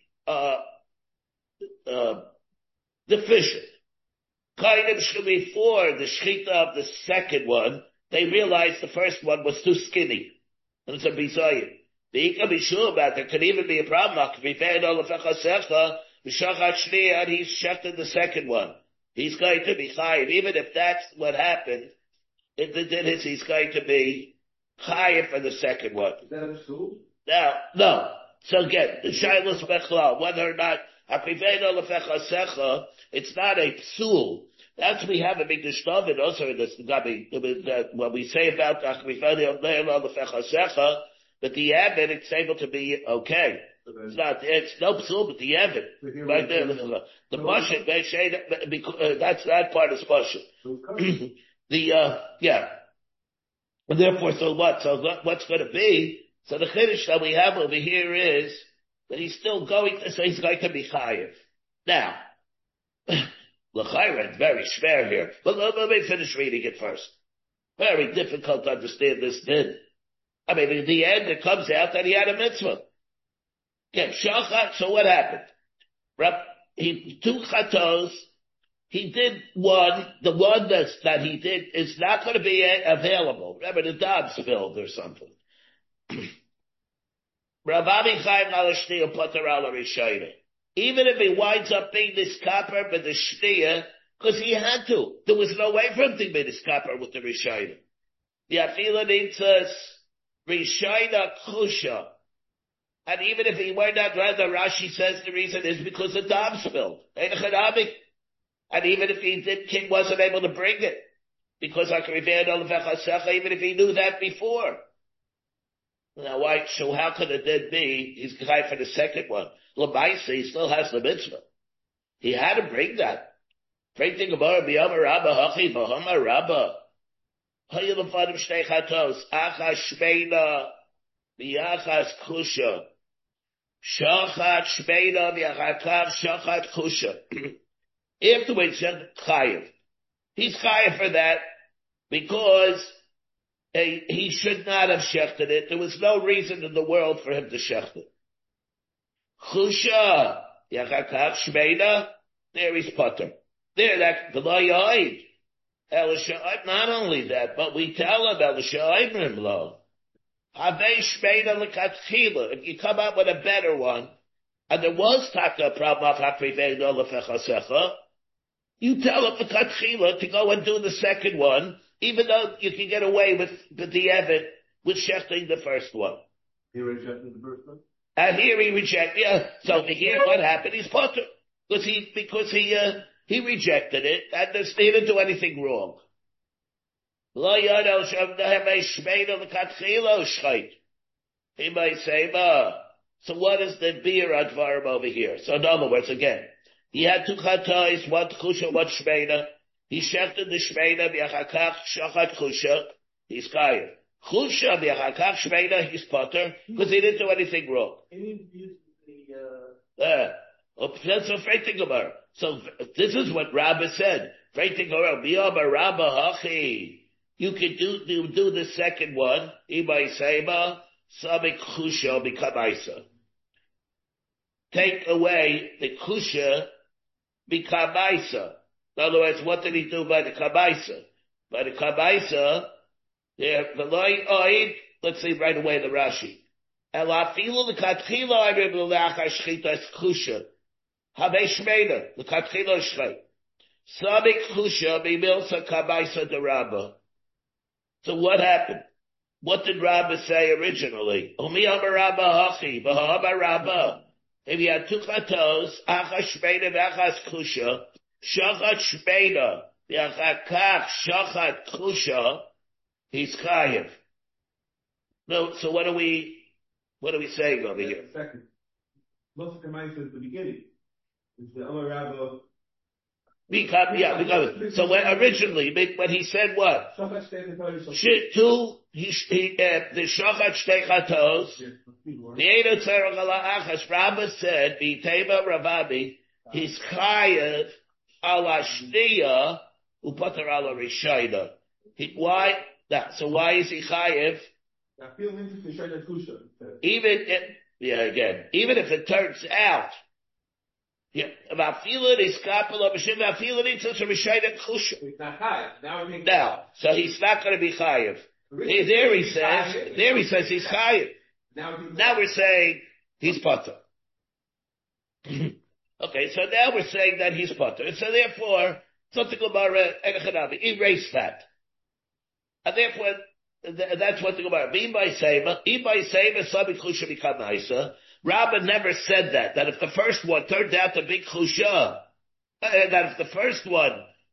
deficient. Kind of before the shechita of the second one, they realized the first one was too skinny. And it's a bizayim. The Ika Bishur about there could even be a problem. And he's shechted the second one. He's going to be chayiv. Even if that's what happened, he's going to be chayiv for the second one. Is that a psul? No. So again, the shaylos bechlal, whether or not it's not a psul. That's we have a big David also in this Gabi. What we say about but the Evid, it's able to be okay. It's no psul, but the Evid. Right there. The Moshe, they say that, that's that part is Moshe. Yeah. And therefore, so what's going to be? So the chiddush that we have over here is that he's still going to, so he's going to be chayiv. Now, l'chayra, it's very schwer here. But let me finish reading it first. Very difficult to understand this din. I mean, in the end, it comes out that he had a mitzvah. Yeah, shachat, so what happened? He took chatos, he did one, the one that he did is not going to be available. Remember, the dab spilled or something. Even if he winds up being this copper with the shniya, because he had to. There was no way for him to be this copper with the rishayna. The afila needs us rishayna kusha. And even if he were not rather, Rashi says the reason is because the dam spilled. And even if king wasn't able to bring it, because even if he knew that before. Now why, so how could it then be, he's guy for the second one? L'maisa, he still has the mitzvah. He had to bring that. Bring the Gemara, b'yamar rabba, hachi, b'hamar rabba. Hayi l'fadim shtei chatos, achas shmeina, b'yachas kusha. Shachat shmeina, b'yachakav, shachat kusha. Afterwards, chayiv. He's chayiv for that, because he should not have shechted it. There was no reason in the world for him to shecht it. Chusha, yachakav shmeina, there he's potter. There, that B'lo Yaid. Not only that, but we tell him Elisha'imrim lo. Havei shmeina l'katchila. If you come up with a better one, and there was taka problem of hakriveno lefechasecha, you tell him l'katchila to go and do the second one, even though you can get away with the Evid, with shechting the first one. He rejected the first one? And here he rejected, yeah. So here what happened? He's potter. Because he rejected it, and he didn't do anything wrong. He might say, so what is the beer advarim over here? So in other words, again, he had two chatais, one kusha, one shmeina. He shechted the shmeina, v'achakach shachat kusha, he's kayim. Kusha, v'achakach shmeina, he's potter, because he didn't do anything wrong. That's a freighting about. So this is what Rabbah said. Freighting about, biyama Rabbah hachi. You could do the second one. Imay seba, sabik kusha b'kamaisa. Take away the kusha b'kamaisa. In other words, what did he do by the kamaisa? By the kamaisa, there, v'loi oid, let's see right away the Rashi. El afilu l'katchila ayrim l'lachar shchita es kusha. Havei shmeina, l'katchila shrei. Sabik kusha b'milsa kamaisa de Rabbah. So what happened? What did Rabbah say originally? Umi amar Rabbah hachi, v'ha'amar Rabbah. If you had two chatos, achas shmeina v'achas kusha, shachat shmeina, v'achakach shachat kusha, he's chayiv. No, so what are we saying over here? Second. Most of the Kamaisa is the beginning. It's the Amar Rabbah. Because so originally, when he said what? The shachat shtei chatos, the Edo tzarech ala achas, Rabbah said, v'iteva Ravabi, he's chayev ala shniya upater ala rishayna. Why? So why is he chayev? Even if it turns out, now, so he's not going to be chayiv. There he says he's chayiv. Now we're saying he's potter. Okay, so now we're saying that he's potter. And so therefore, something Gemara erase that. And therefore, that's what the Gemara. Rabbah never said that if the first one turned out to be kusha, that if the first one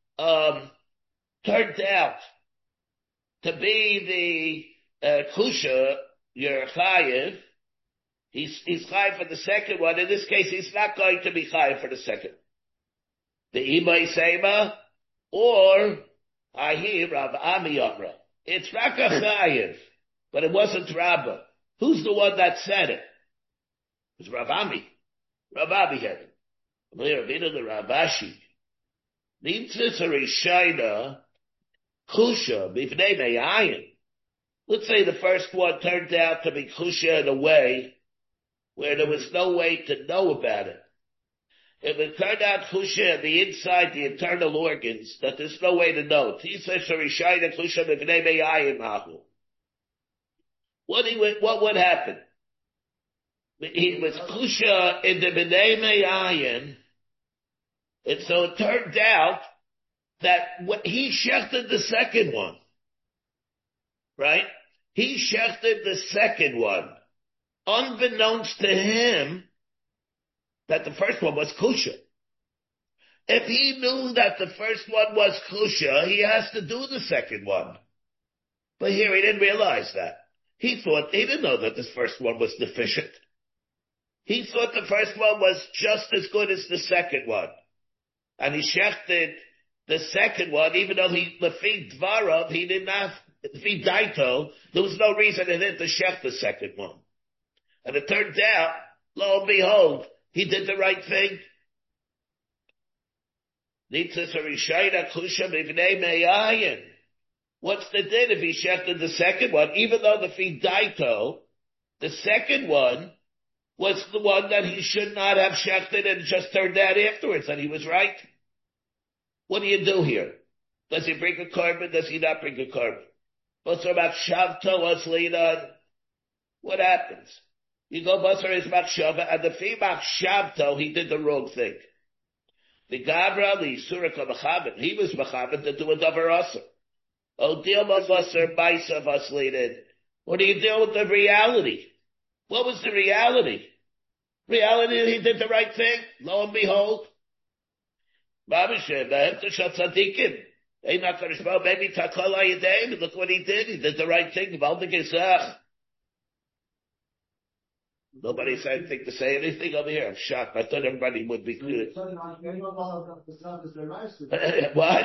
turned out to be the kusha, you're chayiv, he's chayiv for the second one. In this case, he's not going to be chayiv for the second. The imay sema, or ahi Rav Ami Amra. It's Raka chayiv, but it wasn't Rabbah. Who's the one that said it? It was Rav Ami. Rav Ami had it. Ravina the Ravashi. Nimtzis Harishayna Kusha Bifnei Me'ayin. Let's say the first one turned out to be Kusha in a way where there was no way to know about it. If it turned out Kusha on the inside the internal organs, that there's no way to know. Nimtzis Harishayna Kusha Bifnei Me'ayin Mahu. What would happen? He was kusha in the B'nai Me'ayin, and so it turned out that he shechted the second one, right? He shechted the second one, unbeknownst to him that the first one was kusha. If he knew that the first one was kusha, he has to do the second one. But here he didn't realize that. He didn't know that this first one was deficient. He thought the first one was just as good as the second one. And he shechted the second one, even though lefi dvarav, he did not, lefi daito, there was no reason in him to shech the second one. And it turned out, lo and behold, he did the right thing. What's the din if he shechted the second one? Even though the fi daito, the second one was the one that he should not have shechted and just turned out afterwards that he was right. What do you do here? Does he bring a carbon? Does he not bring a carbon? Basar Machshavto was laid on. What happens? You go Basar is Machshava, and the fee Machshavto, he did the wrong thing. The Gavra, the Surika Machavin, he was Machavin to do a Davar Asr. Oh, deal with Basar Maisa Vaslated. What do you deal with the reality? What was the reality? Reality, he did the right thing. Lo and behold, maybe Takala Yadayim, look what he did. He did the right thing. Nobody said anything to say anything over here. I'm shocked. I thought everybody would be clear. What?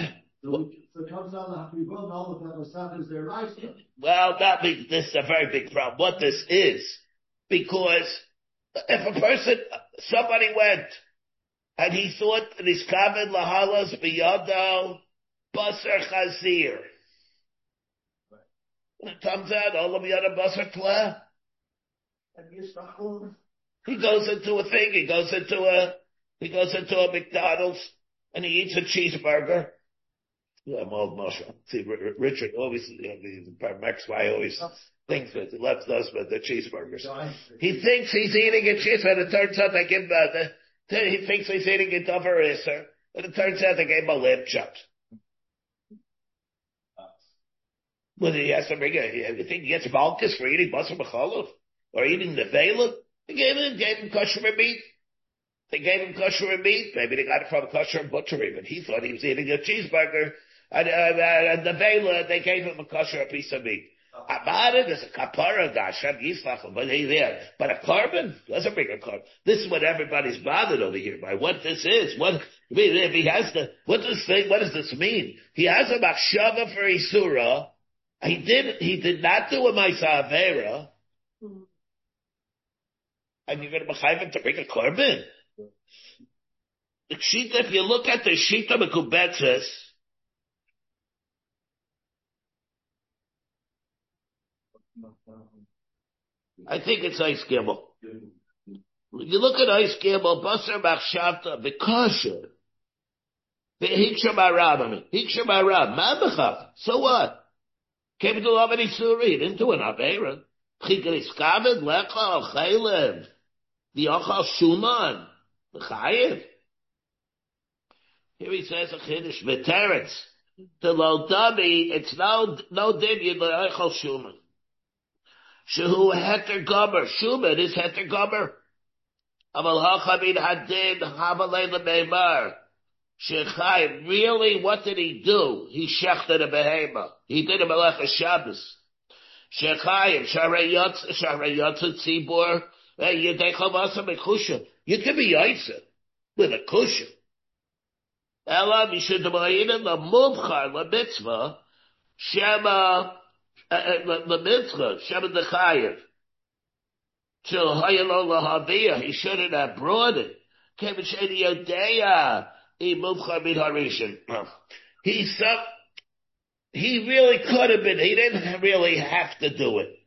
Well, this is a very big problem. What this is, because if a person, somebody went, and he thought Niskaven Lahalas Biyado Basar Chazir. It comes out, all of Yada Basar Tla. He goes into a thing, he goes into a McDonald's, and he eats a cheeseburger. Yeah, I'm old Moshe. See, Richard always, the Mex-Y always thinks that he loves us, but the cheeseburgers. He thinks he's eating a cheeseburger, it turns out they give him he thinks he's eating a Dover Isser, and it turns out they gave him a lamb chop. Well, he has to bring you think he gets Malkus for eating Basar B'cholov? Or eating the Vela? They gave him kosher meat. They gave him kosher meat. Maybe they got it from kosher butchery, but he thought he was eating a cheeseburger. And the Vela, they gave him a kosher piece of meat. About it, there's a kapara, Hashem Yisrach, but he's there. But a carbon doesn't bring a carbon. This is what everybody's bothered over here by. What this is. What, if he has what does this mean? He has a machshava for Isura. He did not do a Maisa Avera. And you're going to mechayiv him to bring a carbon? The Shita, if you look at the Shita Mekubetzes, I think it's Ice Gimel. When you look at Ice Gimel, Basar Machshavta, Bekasher, Hiksha Marab, so what? Came to love any Suri, he didn't do an Avera. Chigriskavid, Lecha, Chaylev, the Ochal Shuman, the Chayiv. Here he says a Chiddush, V'teretz, the Lodami, it's no Divyad, the Ochal Shuman. Shehu Heter Gomer, Shuman is Heter Gomer. Amal HaChamid Hadid, Hamalei LeMeimar. Shechai, really, what did he do? He shechted a behema. He did a Melech Shabbos. Shechai, Sharayotz Tzibor, Yedechavasa Mekusha. You can be Yaitza with a kusha. Ela Mishadamayina, the Mubchar, the Mitzvah, Shema, the Mitzvah, Shema the Chayev. Till Hayalo Lahavia, he shouldn't have brought it. Kevin Shady Yodeya. He really could have been. He didn't really have to do it.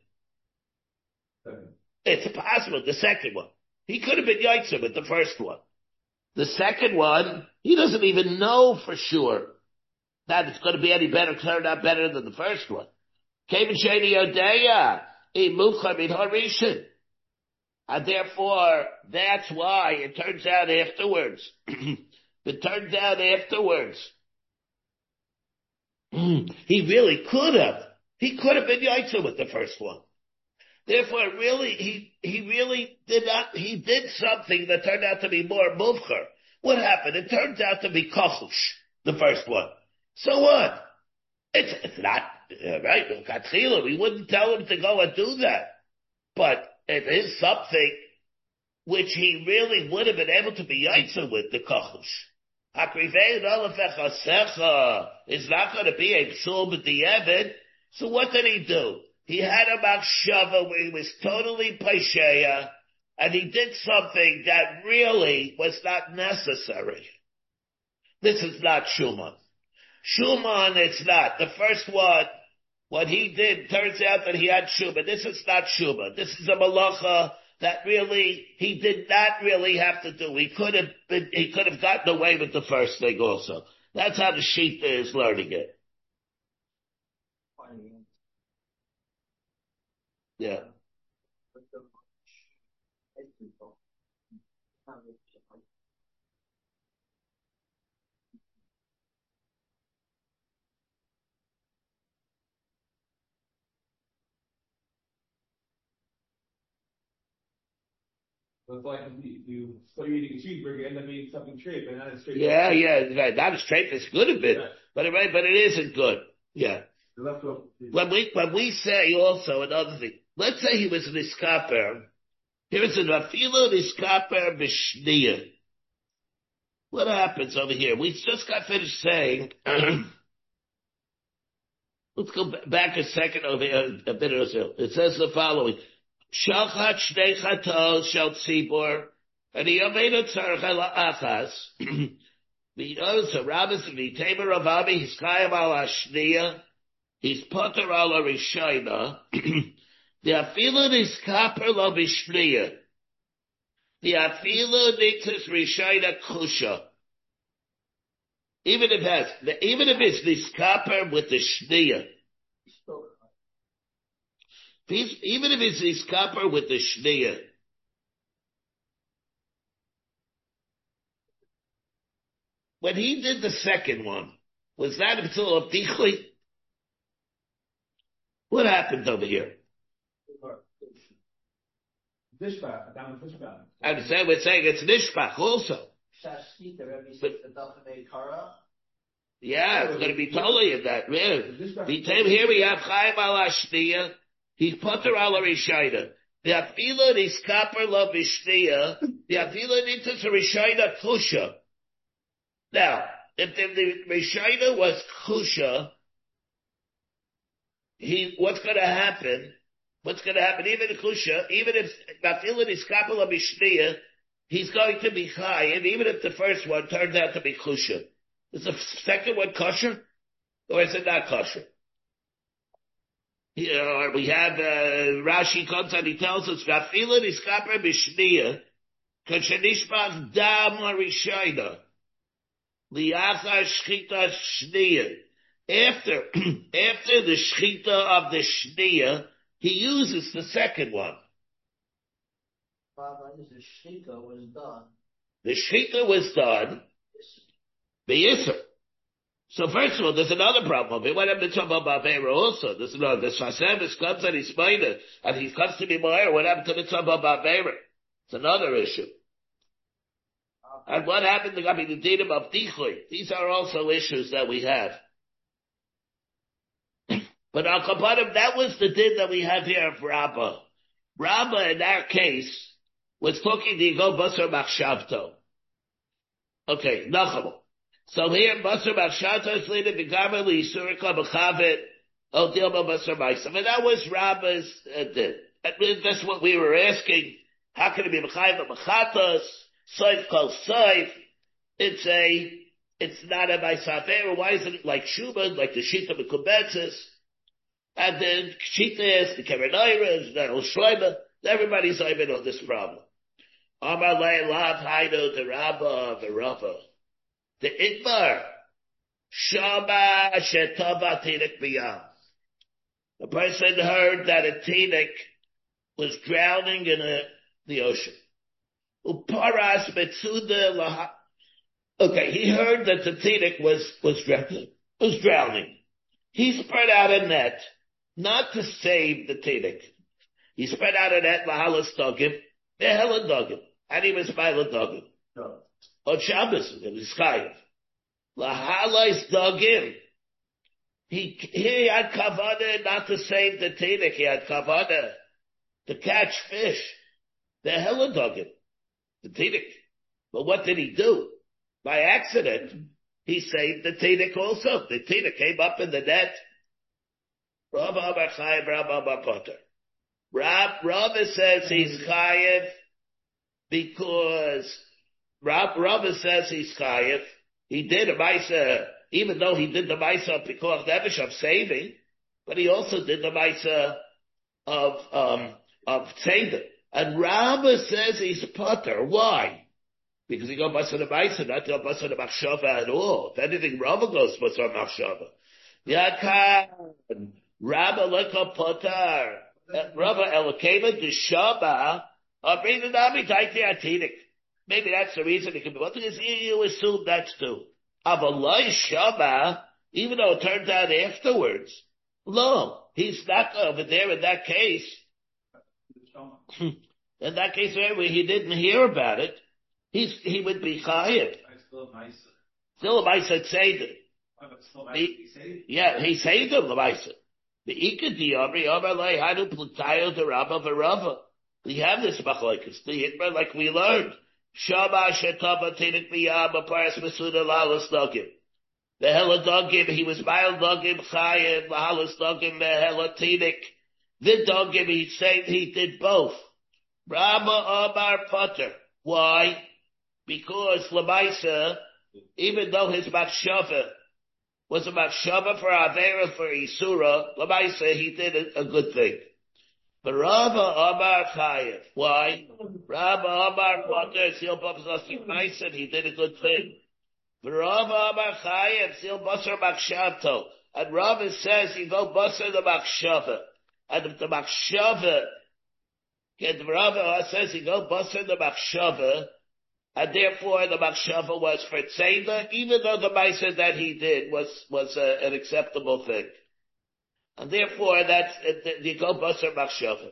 It's possible. The second one, he could have been Yaitzer with the first one. The second one, he doesn't even know for sure that it's going to be any better, turned out better than the first one. And therefore, that's why it turns out afterwards. It turned out afterwards. He really could have. He could have been Yaitzer with the first one. Therefore, really, he really did not, he did something that turned out to be more muvcher. What happened? It turned out to be kochush, the first one. So what? It's not, right? We wouldn't tell him to go and do that. But it is something which he really would have been able to be Yaitzer with, the kochush. It's not going to be a psul b'di'evid. So what did he do? He had a machshava where he was totally paisheya, and he did something that really was not necessary. This is not Shuman. Shuman, it's not. The first one, what he did, turns out that he had Shuman. This is not Shuman. This is a malacha that really he did not really have to do. He could have gotten away with the first thing also. That's how the Shita is learning it. Yeah. So it's like you start eating a cheeseburger, you end up eating something straight, but not as straight. Yeah, right. Not as straight as good a bit, right. but it isn't good. Yeah. When we say also another thing, let's say he was an iskaper. Here it's an afilo iskaper b'shniya. What happens over here? We just got finished saying. Let's go back a second over here, a bit or so. It says the following: Shalchat shnei chatos shel tzibor, and he made a tzarech achas. The other rabbis of the Tamer Ravabi, he's kayam al ashniya, he's poter al arishayna. The afilo is kaper lo b'shniya. The afilo nitzes rishayna kusha. Even if it's niskaper with the shniya. Even if it's niskaper with the shniya. When he did the second one, was that until a dichli? What happened over here? I understand we're saying it's nishpach also. Yeah, it's going to be totally in that. Here we have Chaim al Ashniya. He's potter al Rishayna. The Afila is kaper lo b'shniya. The Afila needs a Rishayna kusha. Now, if the Rishayna was kusha, what's going to happen? Even in kusha, even if the Afila is kaper lo b'shniya, he's going to be high, and even if the first one turns out to be kusha. Is the second one kosher? Or is it not kosher? We have, Rashi comes and he tells us, Rafila niskaper b'shniya, kashenishpach dam harishayna, liachar shchita shniya. After the shchita of the shniya, he uses the second one. The shchita was done. The shchita was done. The Yisr. So first of all, there's another problem. What happened to Mitzvah Ba'avera also? There's another. The Shasemis comes and he's minor, and he comes to be Moher. What happened to Mitzvah Ba'avera? It's another issue. And what happened to the Dinim of Dichloi? These are also issues that we have. But Al Kapanim, that was the din that we have here of Rabbah. Rabbah, in our case, was talking to Yigo Basar Machshavto. Okay, Nachamo. So here, Basar Machshavto is leading the Gamer L'Yisurika B'Chavit O Dilma Basar Ma'asav. And that was Rabbah's din. That's what we were asking. How can it be B'Chayim B'Chatos? Soif Kol Soif. It's not a Ma'asav. Why isn't it like Shubad, like the Shita B'Kubetzis? And then Shita is the Kerenayra, the Shloima. Everybody's even on this problem. Amar Lei Lav Haido the Rabbah the Rabbah. The Ikbar, Shama Shetava Tinik Biyam. The person heard that a Tinik was drowning in the ocean. Uparas Metsuda Laha. Okay, he heard that the Tinik was drowning. He spread out a net, not to save the Tinik. He spread out a net, Lahalas Dogim, the Helen Dogim, and he was Mila Dogim. No. On Shabbos, it was Chayiv. Lahalas Dogim. He had kavana not to save the Tinik, he had kavana to catch fish. The Helen Dogim, the Tinik. But what did he do? By accident, he saved the Tinik also. The Tinik came up in the net. Rabba Bar Chayiv, Rabba Bar Potter. Rabba says he's Chayiv because Rabba says he's Chayiv. He did a Maisa, even though he did the Maisa because Nevish of saving, but he also did the Maisa of Tzeder. And Rava says he's potter. Why? Because he go basar d'maisa, not go basar d'machshava at all. If anything, Rava goes basar d'machshava. Yakan, Rava leka potter. Rava elokeva d'shaba. Bring the nami taiti atidik. Maybe that's the reason it could be. What is you assume that's too? Avaloi shaba, even though it turns out afterwards. No, he's not over there in that case. In that case where he didn't hear about it, he would be chayiv. Still a Maisa Tzeidim. Yeah, he saved him, the Maisa. The Ikadi Amri, Amar Lai, Hanu Plutayo, the Rabba, Varava. We have this machlokes, the Hitman, like we learned. Shama Shetava Tinik Miyam, Aparas Masuda Lalas Dogim. The Hela Dogim, he was mild Dogim Chayiv, Lalas Dogim, the Hela Tinik. The Dogim, he did both. Rabba Amar Potter. Why? Because Lamaisa, even though his Makshava was a Makshava for Avera, for Isura, Lamaisa, he did a good thing. But Rabba Amar Chayev. Why? Rabba Amar Potter, Sil Basar Maisa, he did a good thing. But Rabba Amar Chayev, Sil Basar Makshavto. And Rabba says he go Basar the Makshava. And if the Makshava, and Rabba says he go Basar the Makshava, and therefore the Makshava was for Tzeda, even though the Maisa that he did was an acceptable thing. And therefore that's, the go Basar Makshava.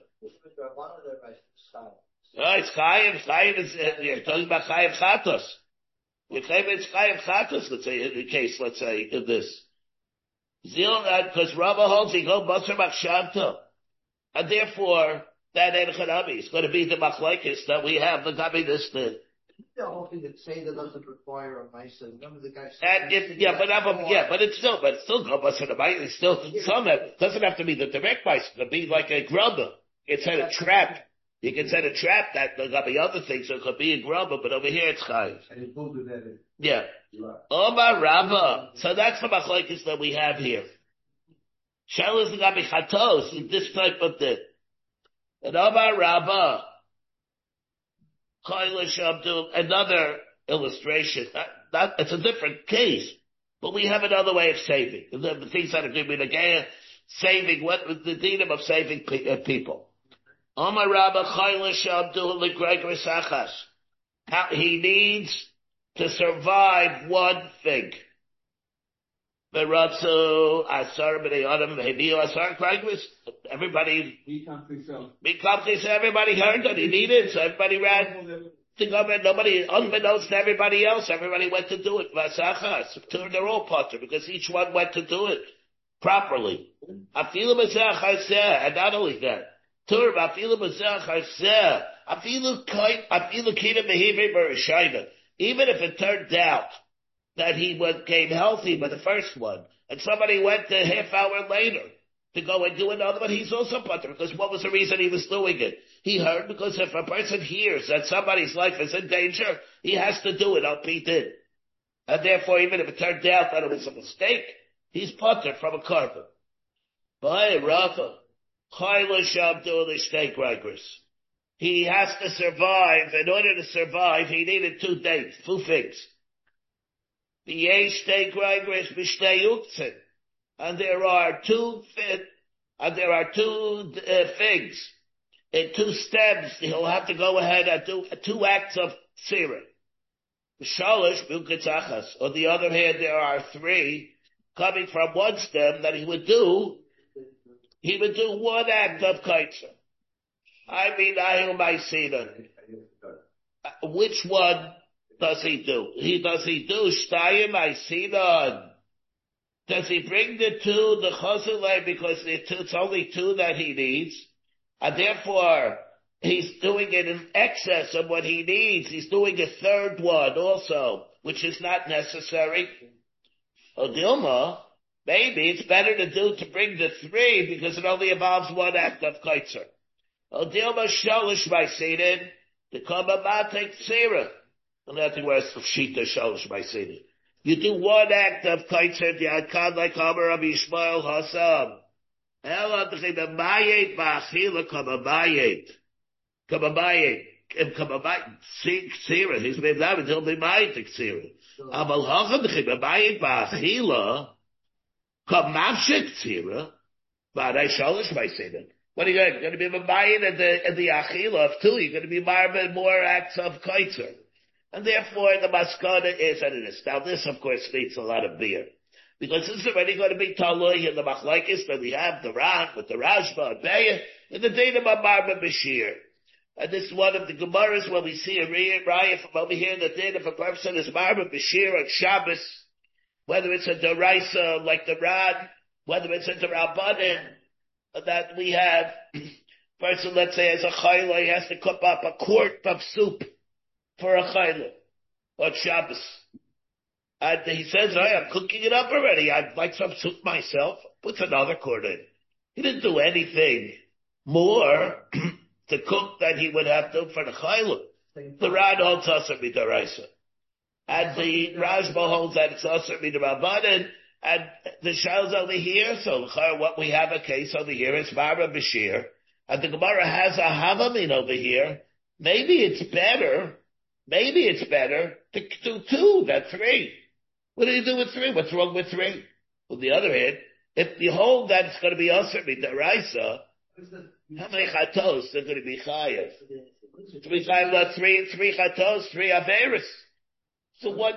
It's Chayev is, you're talking about Chayev Chatos. It's Chayev Chatos, let's say, in the case, let's say, in this. Because Rabba holds he go Basar Makshavto. And therefore, that Enchanabi is going to be the machlokes that we have, the Gabi this thing. The whole thing that say that doesn't require a Maisa. Remember the guy said, but it's still go Basar Maisa. It's still some, it doesn't have to be the direct Maisa. It could be like a grubber. It said a trap. You can set a trap that there could be other things, so it could be a grubber, but over here it's chayiv. And he pulled it in. Yeah. Omar Rava. So that's the machlokes that we have here. Shel is the gabi chatos, this type of thing. And Omar Rava. Another illustration. It's a different case, but we have another way of saving. The things that are going to be saving, what the dinim of saving people. Omar Rabba Chaylish Abdul Legregor Sachas. He needs to survive one thing. Beratsu Asar B'nei Adam Hebiu Asar Kragris. Everybody. Everybody heard that he needed, so everybody ran to government. Nobody, unbeknownst to everybody else, everybody went to do it. Vasachas. They're all potter because each one went to do it properly. Afilu Masachas, and not only that. Even if it turned out that he came healthy by the first one, and somebody went a half hour later to go and do another one, he's also putter, because what was the reason he was doing it? He heard, because if a person hears that somebody's life is in danger, he has to do it, Pete in. And therefore, even if it turned out that it was a mistake, he's putter from a carbon. By Rafa. He has to survive. In order to survive, he needed two things. And there are two figs. In two steps, he'll have to go ahead and do 2 acts of tzira. On the other hand, there are 3 coming from one stem that he would do 1 act of kaitzer. Which one does he do? Does he do shtayim aisinon? Does he bring the 2, the chazulay, because it's only 2 that he needs, and therefore he's doing it in excess of what he needs. He's doing a 3rd one also, which is not necessary. Odilma. Maybe it's better to bring the 3 because it only involves 1 act of kaitzer. Odilma sholish ma'asinin, the kamabatek tzira. And nothing worse of shita sholish ma'asinin. You do 1 act of kaitzer, the adkan like Amar Rabbi Yishmael Hassam. Ela t'chim b'mayet ba'achila kamabayet. Kamabayik, Ksira, he's made that until be mine to Ksira. Amal Hacham, Kamabayik, Ba'achila, Kamavshik Ksira, Ba'adai Shalish, by Satan. What are you going to be Mabayin at the Achila of two? You're going to be more acts of Kaitzer. And therefore, the Maskana is that it is. Now, this, of course, needs a lot of beer. Because this is already going to be Talui in the Machlaikis that we have, the Ran, with the Rashba, and Beya, and the Dana Marba Bashir. And this is one of the Gemaras when we see a Raya from over here, the Dana, if a person is Marba Bashir on Shabbos, whether it's a Deraisa like the Ran, whether it's a Derabanan, that we have, person, let's say, as a Chayla, he has to cup up a quart of soup for a Chayla on Shabbos. And he says, hey, I'm cooking it up already. I'd like some soup myself. Puts another quart in. He didn't do anything more to cook than he would have done for the Chayla. The Rad holds Asar Midaraisa. And the Rashba holds that it's Asar Midarabanan. And the Shaila's over here, so what we have a case over here is Mara Bashir. And the Gemara has a Havamin over here. Maybe it's better to do two than three. What do you do with three? What's wrong with three? On the other hand, if you hold that it's going to be Asr Midaraisa, how many chatos are going to be chayav? Three chatos, three averis. So what?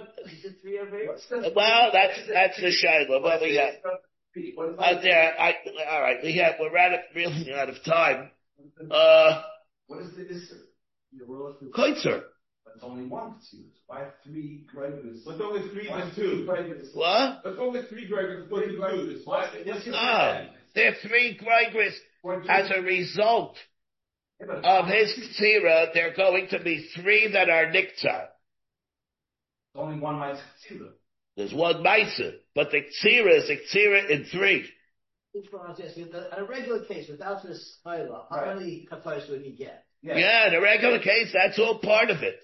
Well, that's the shayla. What we have out there. All right, we're really out of time. What is the Isser? Koitzer. That's only one Ksira. Why three Gregors? Let's go with three and two. What? Let's go with three Gregors, put in two. No, there are three Gregors as a result of his Ksira. There are going to be three that are Niktzar. Only one Ksira. There's one Maisa, but the Ksira is a Ksira in three. In a regular case, without this Chayla, how many katos would he get? Yeah, in a regular case, that's all part of it.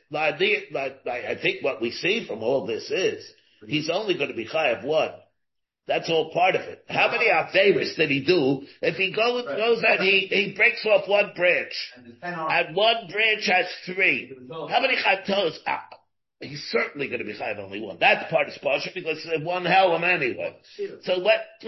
I think what we see from all this is, he's only going to be chayav one. That's all part of it. How many averis did he do? If he goes that he breaks off one branch, and one branch has three, how many chatos? He's certainly going to be chayav only one. That part is partial because it's one helam anyway. So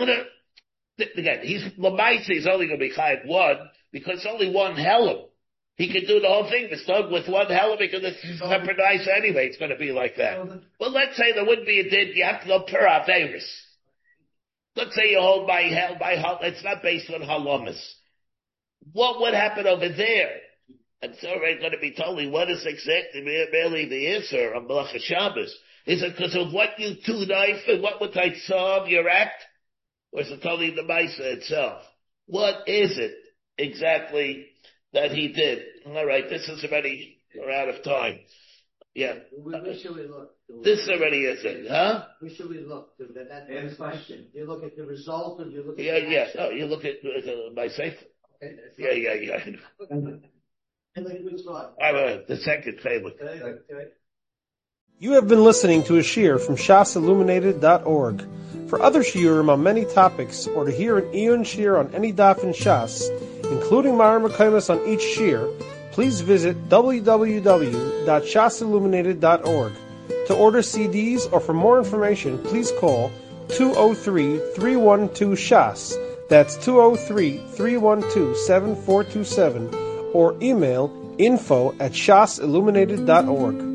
again, he's only going to be chayav one because it's only one helam. He can do the whole thing with one helam because it's separate ice anyway. It's going to be like that. Well, let's say there would be a din. You have to go per averis. Let's say you hold by it's not based on halamas. What would happen over there? It's already going to be totally what is exactly merely the answer on Malacha Shabbos. Is it because of what you do knife and what would I solve your act? Or is it totally the Maisa itself? What is it exactly that he did? All right, this is already, we're out of time. Yeah. Where should we look? This already is it, huh? Where should we look? That's the question. You look at the result, or you look at Oh, you look at my safe. Okay, Yeah. And then which one? The second favorite. Okay. You have been listening to a shiur from shasilluminated.org. For other shiurim on many topics, or to hear an Eon shiur on any daf in Shas, including Mara Mekaymas on each shiur, please visit www.shasilluminated.org. To order CDs or for more information, please call 203-312-SHAS. That's 203-312-7427. Or email info@shasilluminated.org.